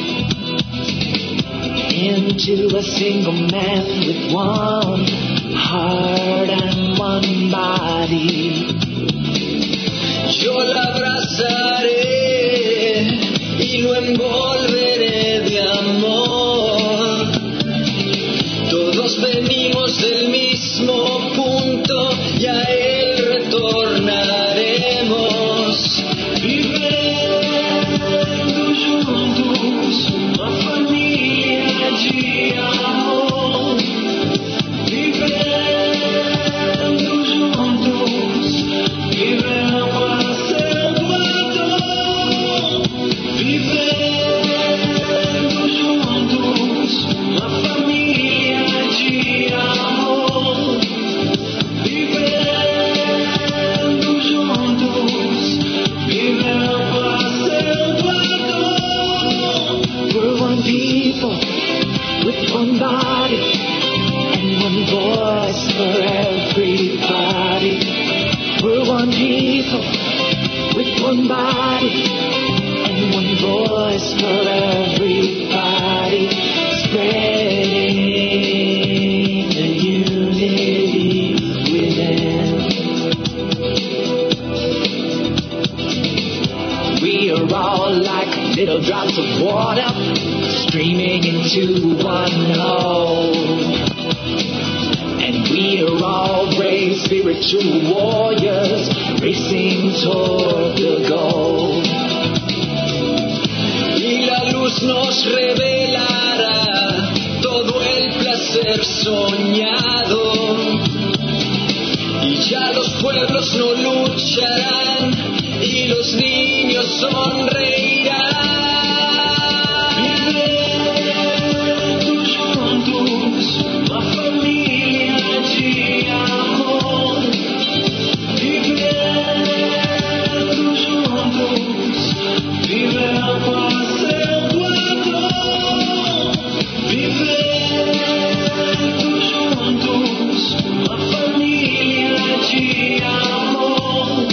into a single man with one heart and one body. Yo la abrazaré y lo envolveré de amor. Todos venimos del mismo punto y a él retornaremos. Vivendo juntos, uma família de amor. Vivendo juntos, vivendo a Salvador. Vivendo drops of water streaming into one hole. And we are all brave spiritual warriors racing toward the goal. Y la luz nos revelará todo el placer soñado. Y ya los pueblos no lucharán y los niños sonreirán. Vivendo juntos, uma família de amor. Vivendo juntos, vivendo fazendo amor. Vivendo juntos, uma família de amor.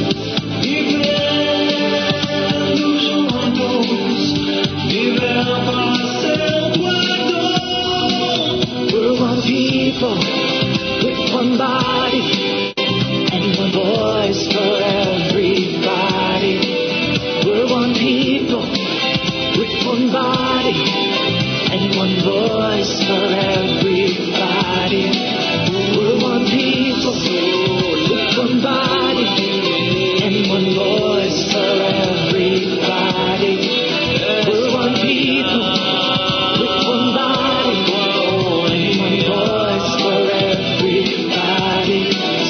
Vivendo juntos, vivendo fazendo amor. We're one people with one body and one voice for everybody. We're one people with one body and one voice for everybody. We're one people with one body and one voice for everybody. We're one people with one body and one voice for everybody.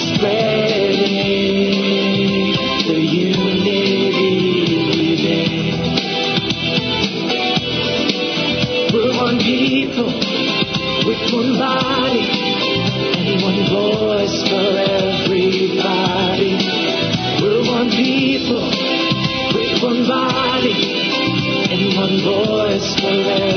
Spreading the unity within. We're one people with one body and one voice for everybody. We're one people with one body and one voice for everybody.